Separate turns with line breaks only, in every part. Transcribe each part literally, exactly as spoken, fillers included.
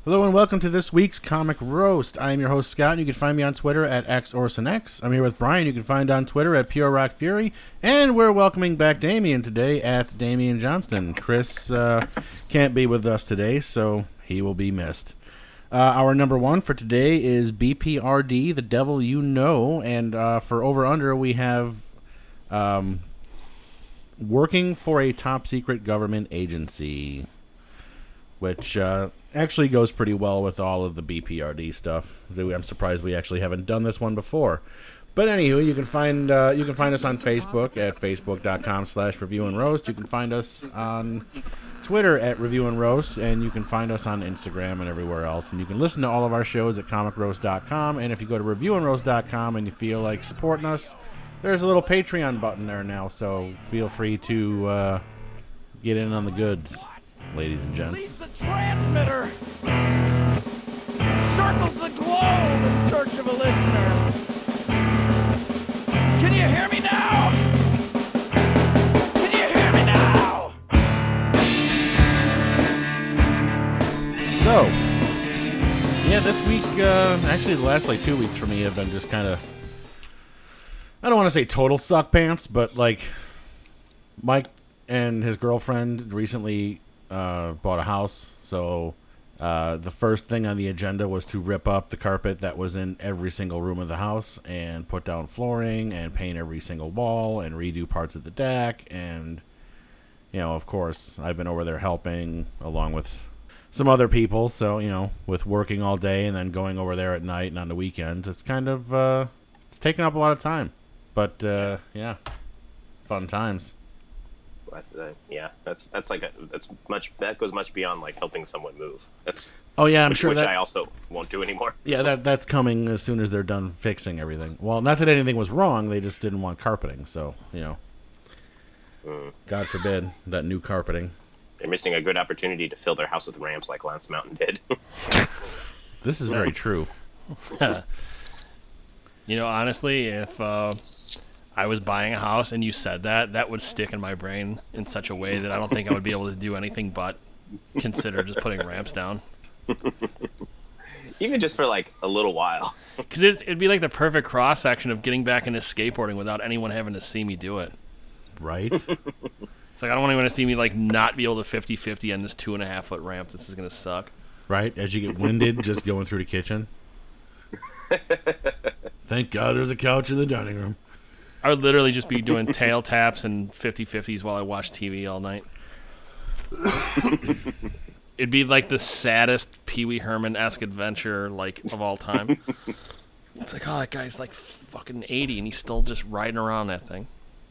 Hello and welcome to this week's Comic Roast. I am your host, Scott, and you can find me on Twitter at XOrsonX. I'm here with Brian. You can find on Twitter at Pure Rock Fury. And we're welcoming back Damien today at Damien Johnston. Chris uh, can't be with us today, so he will be missed. Uh, our number one for today is B P R D, The Devil You Know. And uh, for Over Under, we have um, working for a top secret government agency, which uh, actually goes pretty well with all of the B P R D stuff. I'm surprised we actually haven't done this one before. But anywho, you can find uh, you can find us on Facebook at facebook.com slash review and roast. You can find us on Twitter at review and roast, and you can find us on Instagram and everywhere else. And you can listen to all of our shows at comic roast dot com. And if you go to review and roast dot com and you feel like supporting us, there's a little Patreon button there now. So feel free to uh, get in on the goods, ladies and gents.
The transmitter circles the globe in search of a listener. Can you hear me now? Can you hear me now?
So, yeah, this week, uh, actually the last like two weeks for me have been just kind of, I don't want to say total suck pants, but like Mike and his girlfriend recently Uh, bought a house, so uh, the first thing on the agenda was to rip up the carpet that was in every single room of the house and put down flooring and paint every single wall and redo parts of the deck. And, you know, of course, I've been over there helping along with some other people, so, you know, with working all day and then going over there at night and on the weekends, it's kind of, uh, it's taken up a lot of time. But, uh, yeah, fun times.
That's, uh, yeah, that's that's like a, that's much that goes much beyond like helping someone move. That's
oh yeah, I'm
which,
sure
which
that,
I also won't do anymore.
Yeah, that that's coming as soon as they're done fixing everything. Well, not that anything was wrong; they just didn't want carpeting. So you know, mm. God forbid that new carpeting.
They're missing a good opportunity to fill their house with ramps like Lance Mountain did.
This is very true.
You know, honestly, if uh, I was buying a house and you said that, that would stick in my brain in such a way that I don't think I would be able to do anything but consider just putting ramps down.
Even just for like a little while.
Because it'd be like the perfect cross-section of getting back into skateboarding without anyone having to see me do it.
Right?
It's like I don't want anyone to see me like not be able to fifty-fifty on this two and a half foot ramp. This is going to suck.
Right? As you get winded just going through the kitchen. Thank God there's a couch in the dining room.
I would literally just be doing tail taps and fifty-fifties while I watch T V all night. It'd be like the saddest Pee Wee Herman-esque adventure like of all time. It's like, oh, that guy's like fucking eighty and he's still just riding around that thing.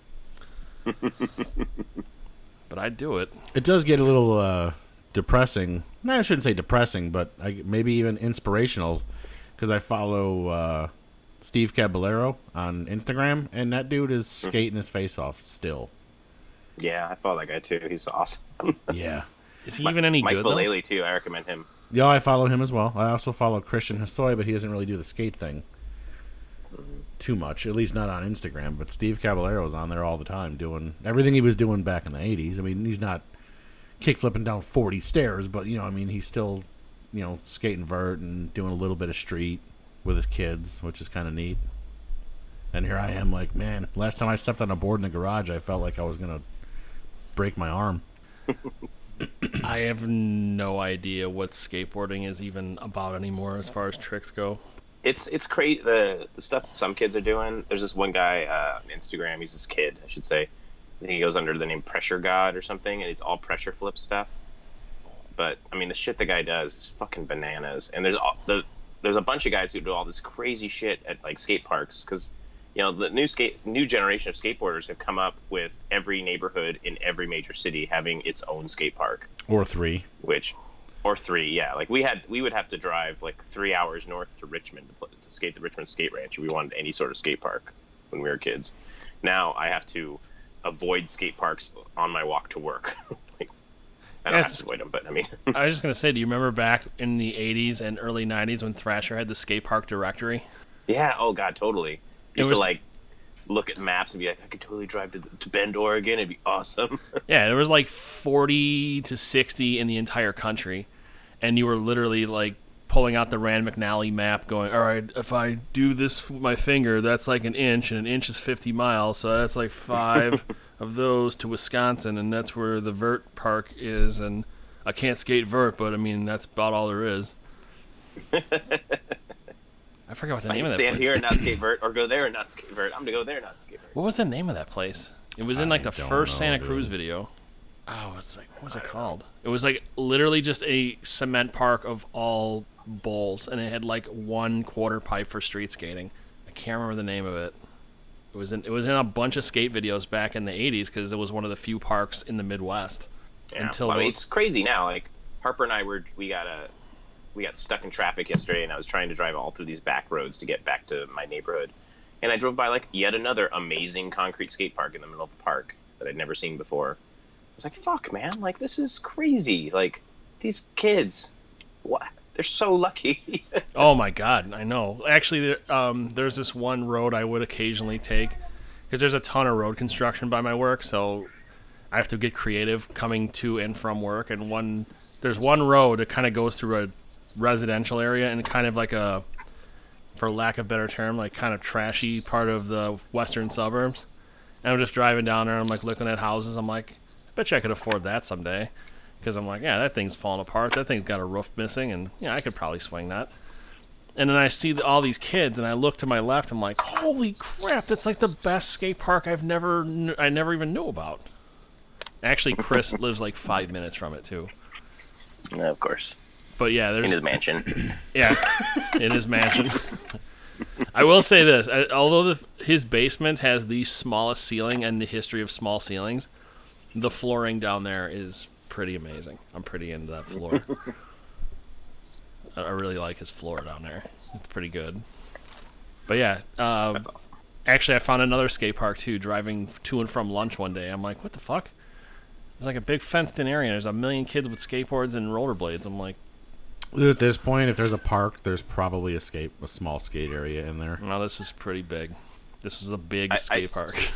But I'd do it.
It does get a little uh, depressing. No, I shouldn't say depressing, but I, maybe even inspirational, because I follow Uh, Steve Caballero on Instagram, and that dude is skating his face off still.
Yeah, I follow that guy too. He's awesome.
Yeah.
Is he even any
Mike
good,
Vallely too. I recommend him.
Yeah, I follow him as well. I also follow Christian Hosoi, but he doesn't really do the skate thing too much, at least not on Instagram. But Steve Caballero is on there all the time doing everything he was doing back in the eighties. I mean, he's not kick flipping down forty stairs, but, you know, I mean, he's still, you know, skating vert and doing a little bit of street with his kids, which is kind of neat. And here I am like, man, last time I stepped on a board in the garage, I felt like I was going to break my arm.
I have no idea what skateboarding is even about anymore as far as tricks go.
It's it's crazy, the the stuff some kids are doing. There's this one guy uh, on Instagram, he's this kid, I should say. I think he goes under the name Pressure God or something, and it's all pressure flip stuff. But, I mean, the shit the guy does is fucking bananas. And there's all, the there's a bunch of guys who do all this crazy shit at like skate parks, because you know the new skate new generation of skateboarders have come up with every neighborhood in every major city having its own skate park,
or three,
which or three, yeah. Like we had we would have to drive like three hours north to Richmond to, play, to skate the Richmond Skate Ranch if we wanted any sort of skate park when we were kids. Now I have to avoid skate parks on my walk to work. Like, I don't
Yes.
have to avoid them, but I mean.
I was just going to say, do you remember back in the eighties and early nineties when Thrasher had the skate park directory?
Yeah, oh god, totally. Used
was-
to like look at maps and be like, I could totally drive to, to Bend, Oregon. It'd be awesome.
Yeah, there was like forty to sixty in the entire country. and you were literally like pulling out the Rand McNally map, going, all right, if I do this with my finger, that's like an inch, and an inch is fifty miles, so that's like five of those to Wisconsin, and that's where the vert park is, and I can't skate vert, but I mean that's about all there is. I forgot what the
I
name
can
of that
stand
place.
here and not skate vert, or go there and not skate vert. I'm gonna go there and not skate vert.
What was the name of that place? It was in like
I
the
don't
first
know,
Santa
dude.
Cruz video. Oh, it's like what was it called? It was like literally just a cement park of all bowls, and it had like one quarter pipe for street skating. I can't remember the name of it. It was in it was in a bunch of skate videos back in the eighties because it was one of the few parks in the Midwest.
Yeah.
Until
well, I mean,
those-
it's crazy now. Like Harper and I were we got a we got stuck in traffic yesterday, and I was trying to drive all through these back roads to get back to my neighborhood, and I drove by like yet another amazing concrete skate park in the middle of the park that I'd never seen before. I was like, "Fuck, man! Like this is crazy! Like these kids, what? They're so lucky."
Oh my God, I know. Actually, there, um, there's this one road I would occasionally take because there's a ton of road construction by my work, so I have to get creative coming to and from work. And one, there's one road that kind of goes through a residential area and kind of like a, for lack of a better term, like kind of trashy part of the western suburbs. And I'm just driving down there. I'm like looking at houses. I'm like, I bet you I could afford that someday. Because I'm like, yeah, that thing's falling apart. That thing's got a roof missing, and yeah, I could probably swing that. And then I see the, all these kids, and I look to my left. I'm like, holy crap! That's like the best skate park I've never, kn- I never even knew about. Actually, Chris lives like five minutes from it too.
No, of course,
But yeah,
in
there's
his mansion.
yeah, in his mansion. I will say this: I, although the, his basement has the smallest ceiling in the history of small ceilings, the flooring down there is pretty amazing. I'm pretty into that floor. I I really like his floor down there. It's pretty good. But yeah, uh,
That's awesome.
actually, I found another skate park too. Driving to and from lunch one day, I'm like, "What the fuck?" There's like a big fenced-in area. And there's a million kids with skateboards and rollerblades. I'm like,
At this point, if there's a park, there's probably a skate, a small skate area in there.
"No, this was pretty big. This was a big
I-
skate
I-
park."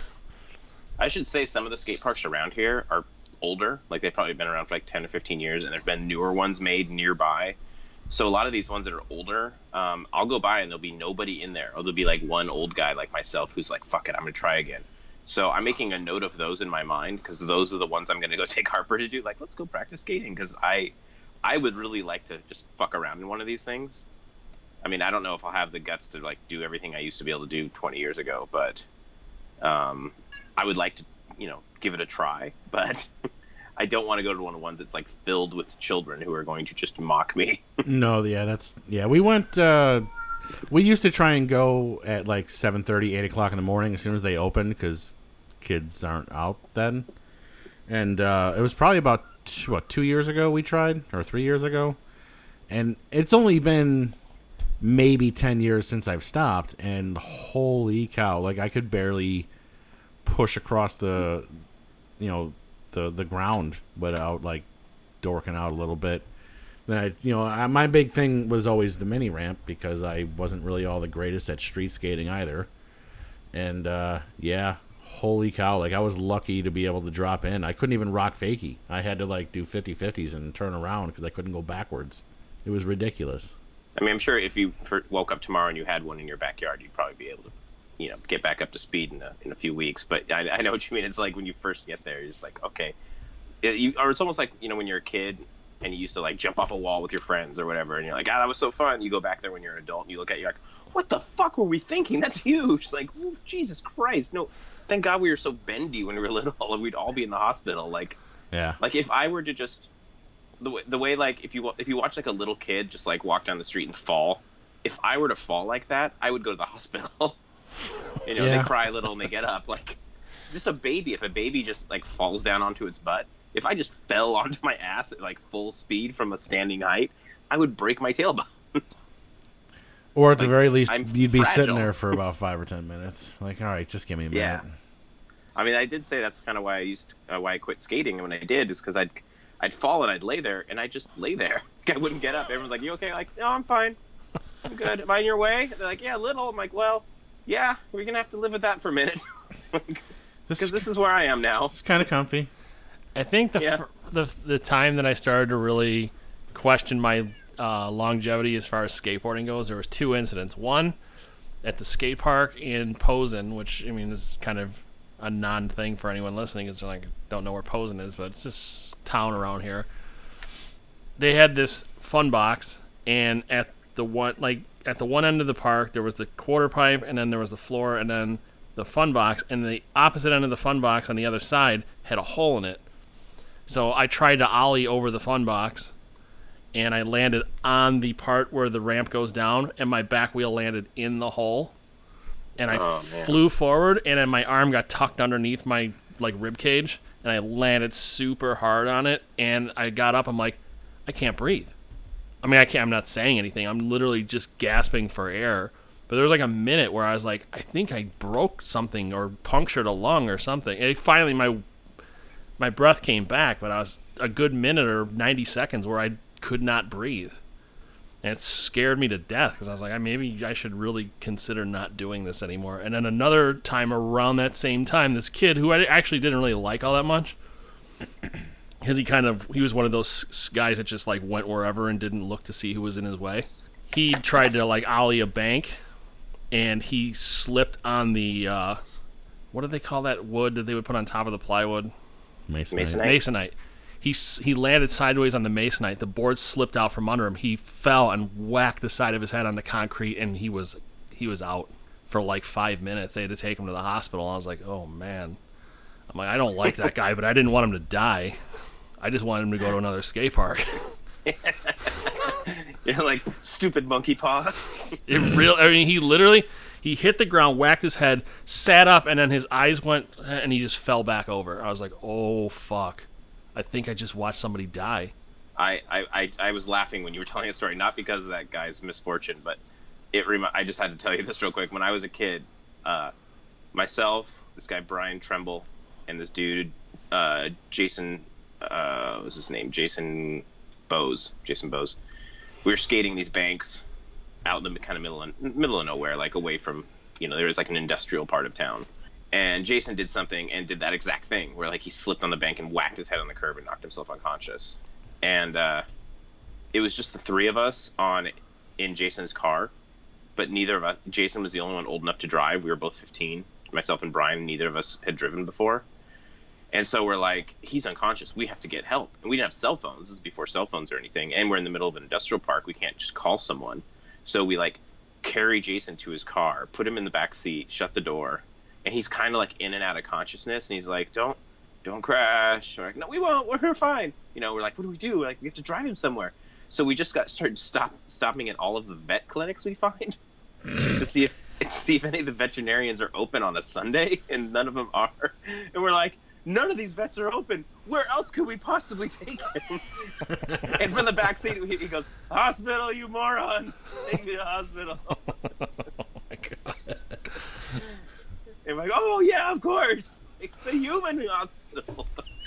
I should say some of the skate parks around here are older. Like they've probably been around for like ten or fifteen years, and there've been newer ones made nearby. So a lot of these ones that are older, um, I'll go by and there'll be nobody in there, or there'll be like one old guy like myself who's like, "Fuck it, I'm gonna try again." So I'm making a note of those in my mind because those are the ones I'm gonna go take Harper to do. Like, let's go practice skating because I, I would really like to just fuck around in one of these things. I mean, I don't know if I'll have the guts to like do everything I used to be able to do twenty years ago, but um, I would like to, you know, give it a try. But I don't want to go to one of the ones that's like filled with children who are going to just mock me.
No, yeah, that's yeah. We went. Uh, we used to try and go at like seven thirty, eight o'clock in the morning as soon as they opened because kids aren't out then. And uh, it was probably about two, what two years ago we tried, or three years ago, and it's only been maybe ten years since I've stopped. And holy cow, like I could barely push across the, you know, the the ground without like dorking out a little bit. Then I, you know, I, my big thing was always the mini ramp because I wasn't really all the greatest at street skating either. And uh, yeah, holy cow, like I was lucky to be able to drop in. I couldn't even rock fakie. I had to like do fifty-fifties and turn around because I couldn't go backwards. It was ridiculous.
I mean, I'm sure if you per- woke up tomorrow and you had one in your backyard, you'd probably be able to, you know, get back up to speed in a, in a few weeks. But I, I know what you mean. It's like when you first get there, you're just like, okay. It, you, or it's almost like, you know, when you're a kid and you used to like jump off a wall with your friends or whatever, and you're like, ah, that was so fun. You go back there when you're an adult and you look at it, you're like, what the fuck were we thinking? That's huge. Like, oh, Jesus Christ. No, thank God we were so bendy when we were little and we'd all be in the hospital. Like,
Yeah.
like if I were to just, the way, the way like if you wa- if you watch like a little kid just like walk down the street and fall, if I were to fall like that, I would go to the hospital. You know,
Yeah.
they cry a little and they get up. Like, just a baby. If a baby just like falls down onto its butt, if I just fell onto my ass at like full speed from a standing height, I would break my tailbone.
Or at the
Like,
very least,
I'm
you'd be sitting
fragile.
there for about five or ten minutes. Like, all right, just give me a minute.
Yeah. I mean, I did say that's kind of why I used uh, why I quit skating when I did, is because I'd I'd fall and I'd lay there and I'd just lay there. I wouldn't get up. Everyone's like, "You okay?" Like, "No, I'm fine. I'm good. Am I in your way?" They're like, "Yeah, a little." I'm like, "Well, yeah, we're gonna have to live with that for a minute
This
because
is,
this is where I am now."
it's kind of comfy.
I think the,
Yeah.
fir- the the time that I started to really question my uh, longevity as far as skateboarding goes, there was two incidents. One at the skate park in Posen, which I mean is kind of a non-thing for anyone listening, because they're like don't know where Posen is, but it's this town around here. They had this fun box, and at the one like at the one end of the park there was the quarter pipe, and then there was the floor, and then the fun box, and the opposite end of the fun box on the other side had a hole in it. So I tried to ollie over the fun box, and I landed on the part where the ramp goes down, and my back wheel landed in the hole, and I
Oh, man.
flew forward, and then my arm got tucked underneath my like rib cage, and I landed super hard on it, and I got up. I'm like, I can't breathe. I mean, I can't. I'm not saying anything. I'm literally just gasping for air. But there was like a minute where I was like, I think I broke something or punctured a lung or something. And finally, my my breath came back, but I was a good minute or ninety seconds where I could not breathe. And it scared me to death because I was like, I maybe I should really consider not doing this anymore. And then another time around that same time, this kid who I actually didn't really like all that much, because he kind of, he was one of those guys that just like went wherever and didn't look to see who was in his way. He tried to like ollie a bank, and he slipped on the, uh, what do they call that wood that they would put on top of the plywood?
Masonite.
Masonite.
Masonite. He s- he landed sideways on the masonite. The board slipped out from under him. He fell and whacked the side of his head on the concrete, and he was he was out for like five minutes. They had to take him to the hospital. I was like, oh man. I'm like, I don't like that guy, but I didn't want him to die. I just wanted him to go to another skate park.
You're like, stupid monkey paw.
It real. I mean, he literally he hit the ground, whacked his head, sat up, and then his eyes went, and he just fell back over. I was like, oh fuck. I think I just watched somebody die.
I, I, I, I was laughing when you were telling a story, not because of that guy's misfortune, but it. Rem- I just had to tell you this real quick. When I was a kid, uh, myself, this guy Brian Tremble, and this dude uh, Jason, uh, what was his name? Jason Bose. Jason Bose. We were skating these banks out in the kind of middle of, middle of nowhere, like away from, you know, there was like an industrial part of town. And Jason did something and did that exact thing where like he slipped on the bank and whacked his head on the curb and knocked himself unconscious. And uh, it was just the three of us on in Jason's car, but neither of us. Jason was the only one old enough to drive. We were both fifteen. Myself and Brian, neither of us had driven before. And so we're like, he's unconscious. We have to get help. And we didn't have cell phones. This is before cell phones or anything. And we're in the middle of an industrial park. We can't just call someone. So we like carry Jason to his car, put him in the back seat, shut the door. And he's kind of like in and out of consciousness. And he's like, don't, don't crash. We're like, no, we won't. We're fine. You know, we're like, what do we do? We're like, we have to drive him somewhere. So we just got started stop stopping at all of the vet clinics we find to see if see if any of the veterinarians are open on a Sunday, and none of them are. And we're like, none of these vets are open. Where else could we possibly take him? And from the back seat, he he goes, hospital, you morons! Take me to hospital.
Oh my god.
And we're like, oh yeah, of course. It's the human hospital.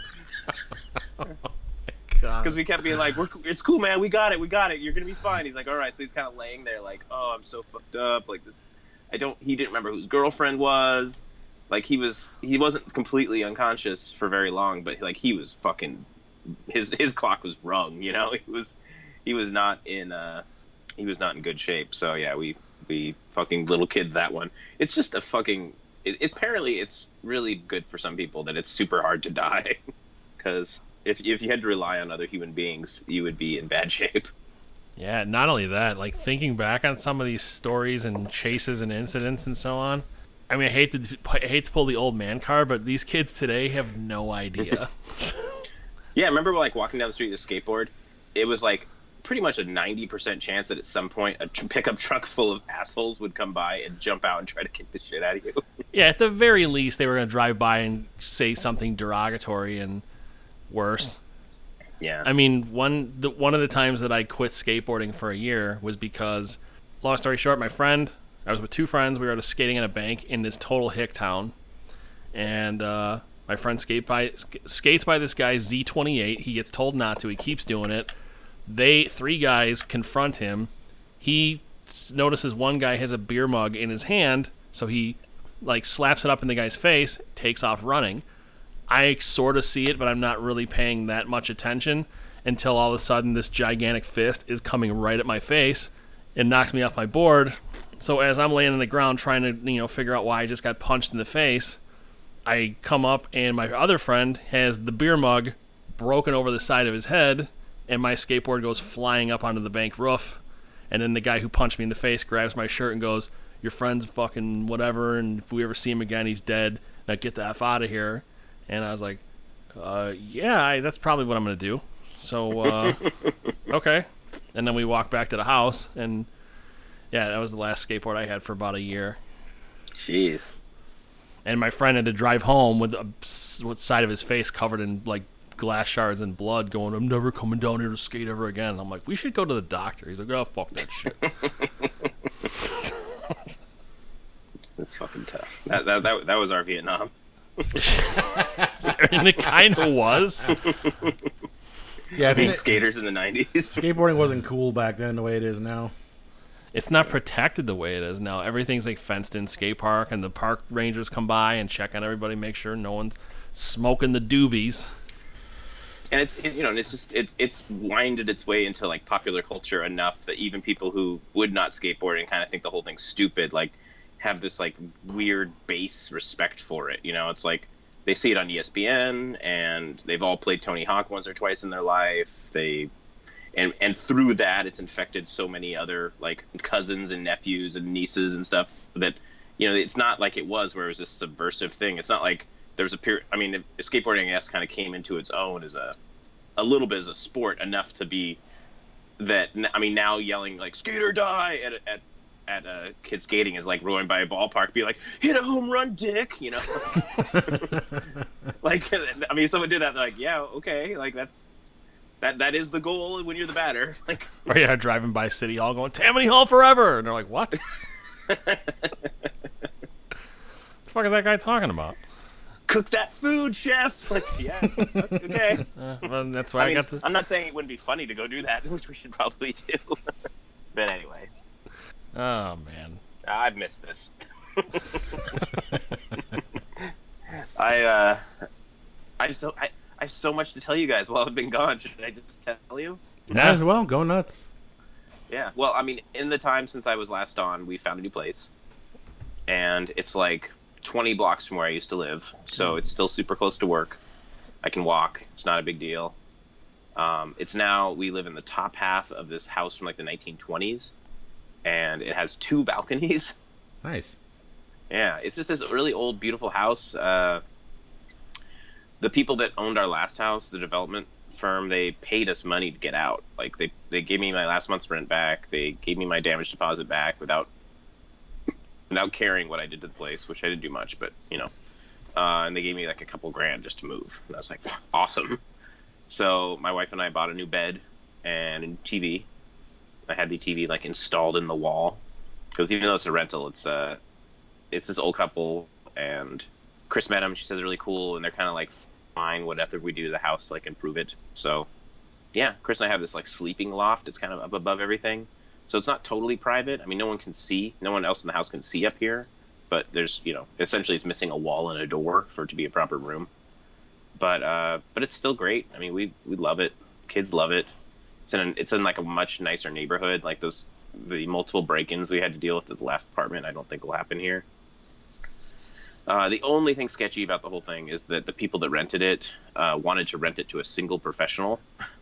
Because we kept being like, We're, it's cool, man. We got it. We got it. You're going to be fine. He's like, all right. So he's kind of laying there like, oh, I'm so fucked up. Like this. I don't, he didn't remember who his girlfriend was. Like he was, he wasn't completely unconscious for very long, but like he was fucking, his, his clock was rung, you know, he was, he was not in, uh, he was not in good shape. So yeah, we, we fucking little kid that one. It's just a fucking, it, it, apparently it's really good for some people that it's super hard to die. Because if if you had to rely on other human beings, you would be in bad shape.
Yeah, not only that, like thinking back on some of these stories and chases and incidents and so on. I mean, I hate to I hate to pull the old man card, but these kids today have no idea.
Yeah, I remember like walking down the street with a skateboard. It was like pretty much a ninety percent chance that at some point a tr- pickup truck full of assholes would come by and jump out and try to kick the shit out of you.
Yeah, at the very least, they were going to drive by and say something derogatory and worse.
Yeah.
I mean, one the, one of the times that I quit skateboarding for a year was because, long story short, my friend, I was with two friends, we were out skating in a bank in this total hick town, and uh, my friend skate by, skates by this guy, Z twenty-eight. He gets told not to. He keeps doing it. They, three guys, confront him. He s- notices one guy has a beer mug in his hand, so he like slaps it up in the guy's face, takes off running. I sort of see it, but I'm not really paying that much attention. until all of a sudden this gigantic fist is coming right at my face and knocks me off my board. So as I'm laying on the ground trying to, you know, figure out why I just got punched in the face, I come up and my other friend has the beer mug broken over the side of his head, and my skateboard goes flying up onto the bank roof. And then the guy who punched me in the face grabs my shirt and goes, "Your friend's fucking whatever, and if we ever see him again, he's dead. Now get the F out of here." And I was like, uh, yeah, I, that's probably what I'm going to do. So, uh, okay. And then we walked back to the house, and yeah, that was the last skateboard I had for about a year.
Jeez.
And my friend had to drive home with the with side of his face covered in like glass shards and blood, going, "I'm never coming down here to skate ever again." And I'm like, "We should go to the doctor." He's like, "Oh, fuck that shit."
That's fucking tough. That that that, that was our Vietnam.
And it kind of was.
Yeah,
Being
it's,
skaters in the nineties.
skateboarding wasn't cool back then the way it is now.
It's not protected the way it is now. Everything's like fenced in skate park, and the park rangers come by and check on everybody, make sure no one's smoking the doobies.
And it's it, you know, and it's just it, it's winded its way into like popular culture enough that even people who would not skateboard and kind of think the whole thing's stupid, like, have this like weird base respect for it. You know, it's like they see it on E S P N, and they've all played Tony Hawk once or twice in their life. They and and through that, it's infected so many other like cousins and nephews and nieces and stuff that, you know, it's not like it was where it was this subversive thing. It's not like there was a period. I mean, skateboarding, I guess, kind of came into its own as a a little bit as a sport enough to be that. I mean, now yelling like "skate or die" at at at a kid skating is like rolling by a ballpark, be like, "Hit a home run, dick," you know. Like, I mean, if someone did that, they're like, yeah, okay, like that's that that is the goal when you're the batter. Like,
Or yeah, driving by City Hall going, "Tammany Hall forever," and they're like, "What? What the fuck is that guy talking about?"
"Cook that food, chef." Like, yeah, okay.
Uh, well, that's why I,
I mean,
got the.
I'm not saying it wouldn't be funny to go do that, which we should probably do. But anyway,
Oh man.
I've missed this. I uh, I so I, I have so much to tell you guys while I've been gone. Should I just tell you?
Might as well go nuts.
Yeah. Well, I mean, in the time since I was last on, we found a new place, and it's like twenty blocks from where I used to live, so it's still super close to work. I can walk. It's not a big deal. Um, it's now, we live in the top half of this house from like the nineteen twenties, and it has two balconies.
Nice.
Yeah, it's just this really old, beautiful house. Uh, the people that owned our last house, the development firm, they paid us money to get out. Like, they, they gave me my last month's rent back. They gave me my damage deposit back without without caring what I did to the place, which I didn't do much, but, you know. Uh, and they gave me like a couple grand just to move. And I was like, awesome. So my wife and I bought a new bed and a new T V. I had the T V like installed in the wall, because even though it's a rental, it's uh, it's this old couple, and Chris met him. She says it's really cool, and they're kind of like fine whatever we do to the house to like improve it. So yeah, Chris and I have this like sleeping loft. It's kind of up above everything, so it's not totally private. I mean, no one can see, no one else in the house can see up here, but there's, you know, essentially it's missing a wall and a door for it to be a proper room. But uh, but it's still great. I mean, we we love it. Kids love it. It's in an, it's in like a much nicer neighborhood. Like those the multiple break-ins we had to deal with at the last apartment, I don't think will happen here. Uh, the only thing sketchy about the whole thing is that the people that rented it uh, wanted to rent it to a single professional,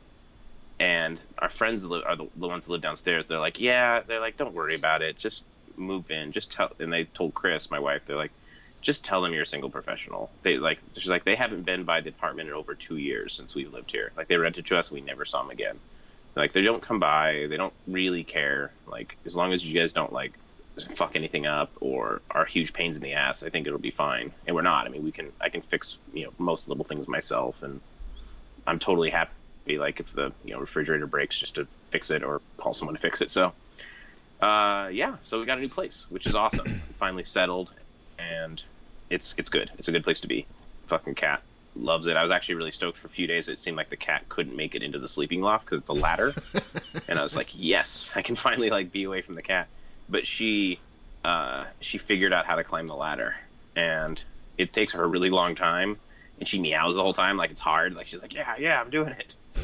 and our friends li- are the, the ones that live downstairs. They're like, yeah, they're like, don't worry about it, just move in, just tell. And they told Chris, my wife, they're like, just tell them you're a single professional. They like, she's like, they haven't been by the apartment in over two years since we've lived here. Like, they rented to us, and we never saw them again. Like, they don't come by, they don't really care. Like, as long as you guys don't like fuck anything up or are huge pains in the ass, I think it'll be fine. And we're not. I mean, we can, I can fix, you know, most little things myself, and I'm totally happy. Like, if the, you know, refrigerator breaks, just to fix it or call someone to fix it. So, uh, yeah. So we got a new place, which is awesome. Finally settled, and it's it's good. It's a good place to be. Fucking cat loves it. I was actually really stoked for a few days. It seemed like the cat couldn't make it into the sleeping loft because it's a ladder, and I was like, yes, I can finally like be away from the cat. But she, uh, she figured out how to climb the ladder, and it takes her a really long time, and she meows the whole time like it's hard. Like, she's like, yeah, yeah, I'm doing it.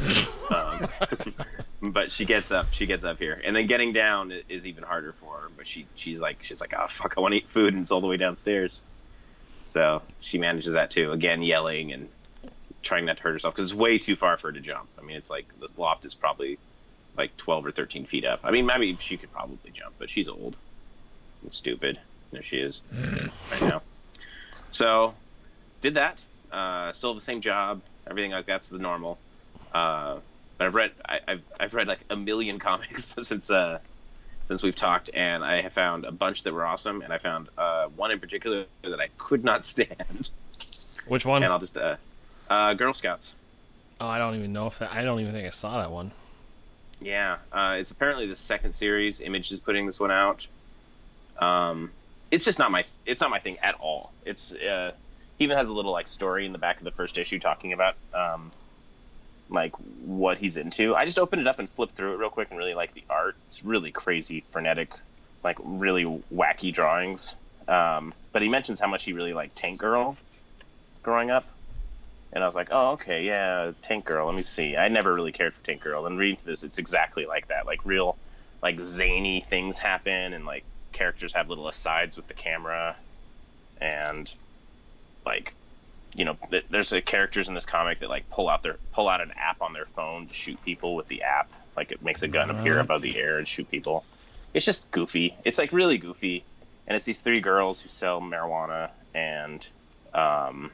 Um, but she gets up, she gets up here, and then getting down i- is even harder for her. But she, she's like, she's like, oh fuck, I want to eat food, and it's all the way downstairs. So she manages that too. Again, yelling and trying not to hurt herself because it's way too far for her to jump. I mean, it's like the loft is probably like twelve or thirteen feet up. I mean, maybe she could probably jump, but she's old and stupid. There she is right now. So did that. Uh, still the same job. Everything like that's the normal. Uh, but I've read I, I've I've read like a million comics since uh since we've talked, and I have found a bunch that were awesome, and I found uh, one in particular that I could not stand.
Which one?
And I'll just uh, uh, Girl Scouts.
Oh, I don't even know if that. I don't even think I saw that one.
Yeah, uh, it's apparently the second series. Image is putting this one out. Um, it's just not my it's not my thing at all. It's uh, he even has a little like story in the back of the first issue talking about um, like what he's into. I just opened it up and flipped through it real quick and really like the art. It's really crazy, frenetic, like really wacky drawings. Um, but he mentions how much he really liked Tank Girl growing up. And I was like, oh, okay, yeah, Tank Girl. Let me see. I never really cared for Tank Girl. And reading through this, it's exactly like that. Like real, like zany things happen, and like characters have little asides with the camera, and like, you know, th- there's uh, characters in this comic that like pull out their pull out an app on their phone to shoot people with the app. Like it makes a gun appear above the air and shoot people. It's just goofy. It's like really goofy, and it's these three girls who sell marijuana and um,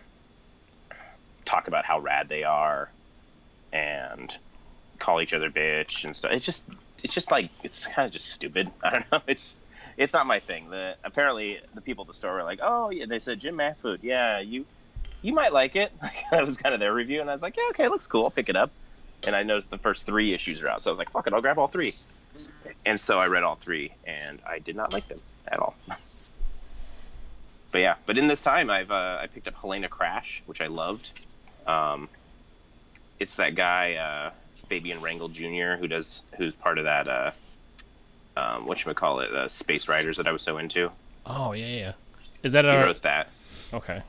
talk about how rad they are, and call each other bitch and stuff. It's just, it's just like, it's kind of just stupid. I don't know. It's, it's not my thing. The apparently the people at the store were like, oh yeah, they said Jim Mahfood, yeah, you, you might like it. That was kind of their review, and I was like, yeah, okay, it looks cool. I'll pick it up. And I noticed the first three issues are out, so I was like, fuck it, I'll grab all three. And so I read all three, and I did not like them at all. But yeah, but in this time, I've uh, I picked up Helena Crash, which I loved. Um, it's that guy uh, Fabian Rangel Junior who does who's part of that uh, um, whatchamacallit, uh, Space Riders that I was so into.
Oh yeah, yeah. Is that
He
a
wrote that.
okay?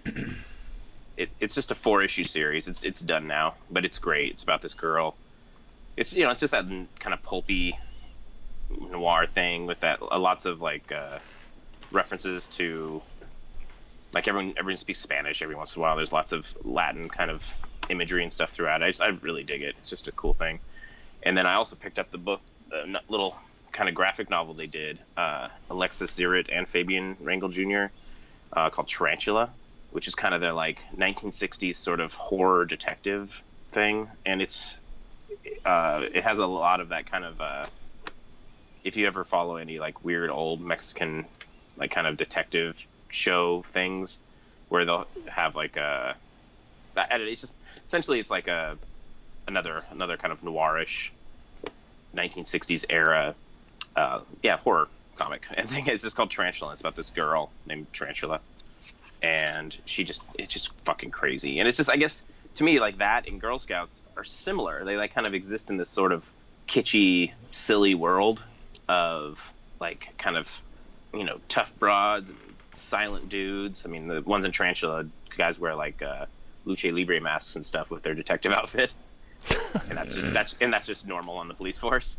It, it's just a four issue series. It's it's done now, but it's great. It's about this girl. It's you know it's just that kind of pulpy noir thing with that uh, lots of like uh, references to like everyone everyone speaks Spanish every once in a while. There's lots of Latin kind of imagery and stuff throughout. I just, I really dig it. It's just a cool thing. And then I also picked up the book, the little kind of graphic novel they did, uh, Alexis Zirrit and Fabian Rangel Junior, uh, called Tarantula, which is kind of their like nineteen sixties sort of horror detective thing. And it's uh, it has a lot of that kind of uh, if you ever follow any like weird old Mexican like kind of detective show things where they'll have like a it's just essentially it's like a another another kind of noirish nineteen sixties era uh, yeah horror comic. I think it's just called Tarantula. It's about this girl named Tarantula, and she just it's just fucking crazy. And it's just I guess to me like that and Girl Scouts are similar. They like kind of exist in this sort of kitschy silly world of like kind of you know tough broads and silent dudes. I mean the ones in Tarantula guys wear like uh lucha libre masks and stuff with their detective outfit, and that's just that's and that's just normal on the police force.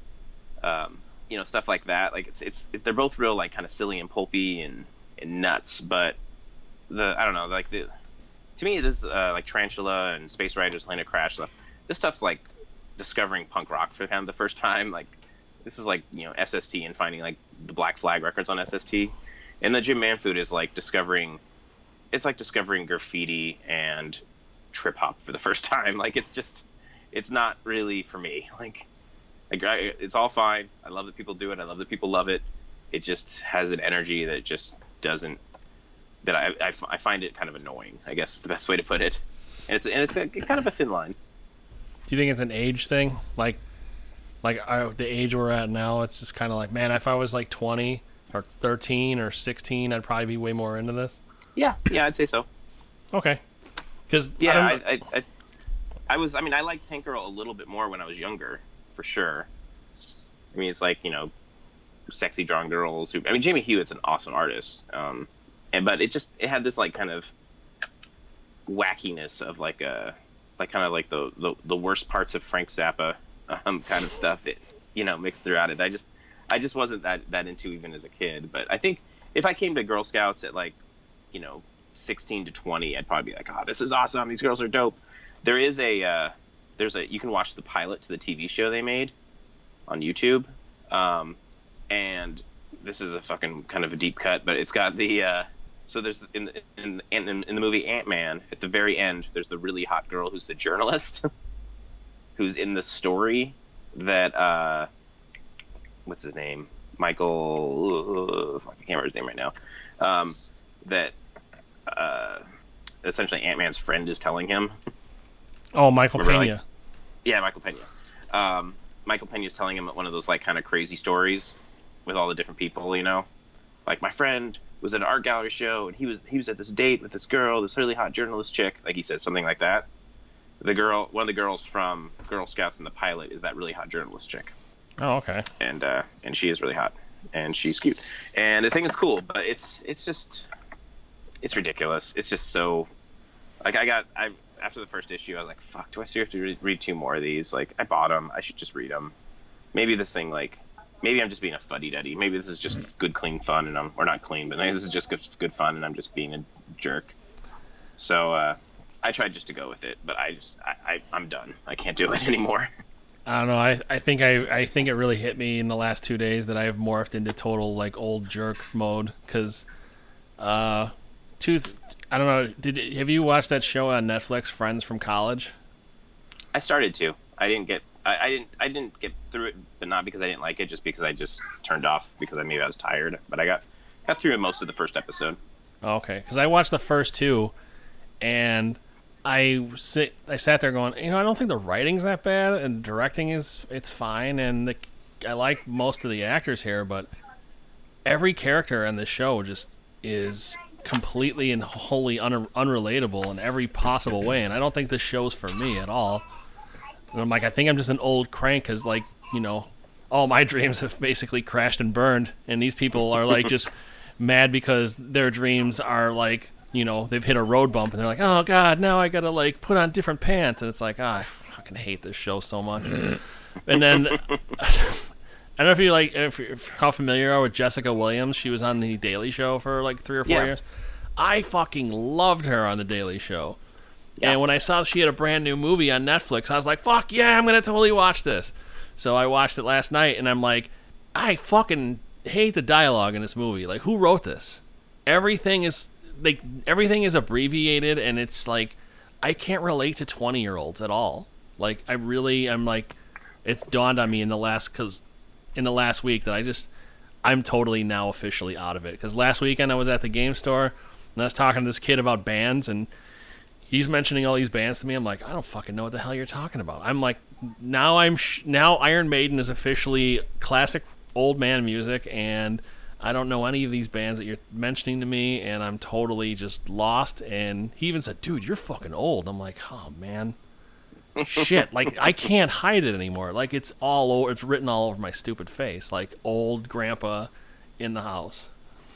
Um, you know, stuff like that. Like it's it's it, they're both real like kind of silly and pulpy and, and nuts. But the I don't know like the to me this uh, like Tarantula and Space Riders, Helena Crash stuff. This stuff's like discovering punk rock for them the first time. Like this is like you know S S T and finding like the Black Flag records on S S T, and the Jim Mahfood is like discovering. It's like discovering graffiti and trip hop for the first time. Like it's just, it's not really for me. Like, like I, it's all fine. I love that people do it. I love that people love it. It just has an energy that just doesn't. That I, I, I find it kind of annoying. I guess is the best way to put it. And it's and it's a, kind of a thin line.
Do you think it's an age thing? Like, like uh, the age we're at now, it's just kind of like, man, if I was like twenty or thirteen or sixteen, I'd probably be way more into this.
Yeah, yeah, I'd say so.
Okay. Because
yeah,
I,
I, I, I, I was. I mean, I liked Tank Girl a little bit more when I was younger, for sure. I mean, it's like you know, sexy drawn girls who. I mean, Jamie Hewitt's an awesome artist, um, and but it just it had this like kind of wackiness of like a like kind of like the, the the worst parts of Frank Zappa um, kind of stuff. It you know mixed throughout it. I just I just wasn't that that into even as a kid. But I think if I came to Girl Scouts at like you know sixteen to twenty, I'd probably be like, oh, this is awesome. These girls are dope. There is a uh, there's a you can watch the pilot to the T V show they made on YouTube, um, and this is a fucking kind of a deep cut, but it's got the uh, so there's in the, in, in in the movie Ant-Man at the very end there's the really hot girl who's the journalist who's in the story that uh, what's his name Michael uh, I can't remember his name right now um, that uh, essentially Ant-Man's friend is telling him.
Oh, Michael
Remember,
Pena.
like- yeah, Michael Pena. Um, Michael Pena's telling him one of those like kind of crazy stories with all the different people, you know, like my friend was at an art gallery show and he was he was at this date with this girl, this really hot journalist chick, like he says something like that. The girl, one of the girls from Girl Scouts in the pilot, is that really hot journalist chick,
Oh, okay.
and uh, and she is really hot and she's cute, and the thing is cool, but it's it's just it's ridiculous. It's just so like I got I. After the first issue, I was like, fuck, do I seriously have to re- read two more of these? Like, I bought them. I should just read them. Maybe this thing, like, maybe I'm just being a fuddy-duddy. Maybe this is just good, clean fun, and I'm, or not clean, but maybe this is just good, good fun, and I'm just being a jerk. So, uh, I tried just to go with it, but I just, I, I, I'm done. I can't do it anymore.
I don't know. I, I think I, I think it really hit me in the last two days that I have morphed into total like old jerk mode because, uh, two. I don't know. Did have you watched that show on Netflix, Friends from College?
I started to. I didn't get. I, I didn't. I didn't get through it, but not because I didn't like it, just because I just turned off because I maybe I was tired. But I got got through most of the first episode.
Oh, okay, because I watched the first two, and I sit. I sat there going, you know, I don't think the writing's that bad, and directing is it's fine, and the, I like most of the actors here, but every character in the show just is completely and wholly un- unrelatable in every possible way, and I don't think this show's for me at all. And I'm like, I think I'm just an old crank because, like, you know, all my dreams have basically crashed and burned, and these people are, like, just mad because their dreams are, like, you know, they've hit a road bump, and they're like, oh, God, now I gotta, like, put on different pants, and it's like, ah, I fucking hate this show so much. And then... I don't know if you like if you're, how familiar you are with Jessica Williams. She was on the Daily Show for like three or four
Yeah.
years. I fucking loved her on the Daily Show.
Yeah.
And when I saw she had a brand new movie on Netflix, I was like, "Fuck yeah, I'm gonna totally watch this." So I watched it last night, and I'm like, I fucking hate the dialogue in this movie. Like, who wrote this? Everything is like everything is abbreviated, and it's like I can't relate to twenty year olds at all. Like, I really, I'm like, it's dawned on me in the last because. in the last week that I just, I'm totally now officially out of it. Because last weekend I was at the game store, and I was talking to this kid about bands, and he's mentioning all these bands to me. I'm like, I don't fucking know what the hell you're talking about. I'm like, now I'm, sh- now Iron Maiden is officially classic old man music, and I don't know any of these bands that you're mentioning to me, and I'm totally just lost. And he even said, dude, you're fucking old. I'm like, oh, man. Shit, like I can't hide it anymore. Like it's all over, it's written all over my stupid face, like old grandpa in the house.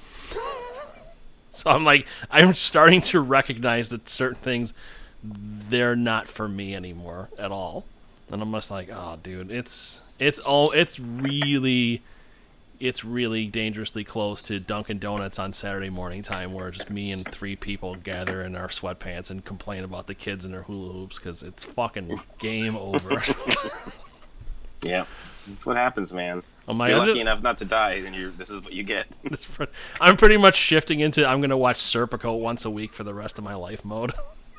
So I'm like, I'm starting to recognize that certain things, they're not for me anymore at all. And I'm just like, oh, dude, it's it's all it's really. It's really dangerously close to Dunkin' Donuts on Saturday morning time, where just me and three people gather in our sweatpants and complain about the kids and their hula hoops because it's fucking game over.
Yeah, that's what happens, man.
I'm like,
You're
I'm,
lucky
just,
enough not to die, and you this is what you get.
it's pre- I'm pretty much shifting into I'm going to watch Serpico once a week for the rest of my life mode.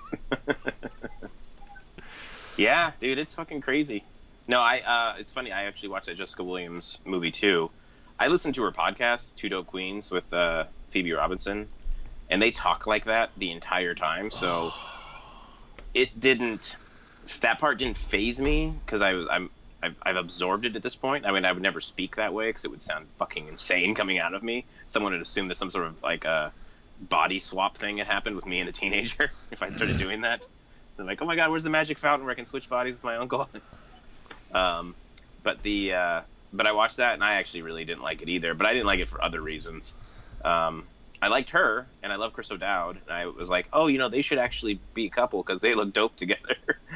Yeah, dude, it's fucking crazy. No, I. Uh, it's funny. I actually watched that Jessica Williams movie too. I listened to her podcast, Two Dope Queens, with uh, Phoebe Robinson, and they talk like that the entire time. So it didn't. That part didn't faze me because I was. I'm. I've, I've absorbed it at this point. I mean, I would never speak that way because it would sound fucking insane coming out of me. Someone would assume there's some sort of like a body swap thing had happened with me and a teenager if I started doing that. They're like, oh my god, where's the magic fountain where I can switch bodies with my uncle? um, but the. Uh, But I watched that, and I actually really didn't like it either. But I didn't like it for other reasons. Um, I liked her, and I love Chris O'Dowd. And I was like, oh, you know, they should actually be a couple because they look dope together.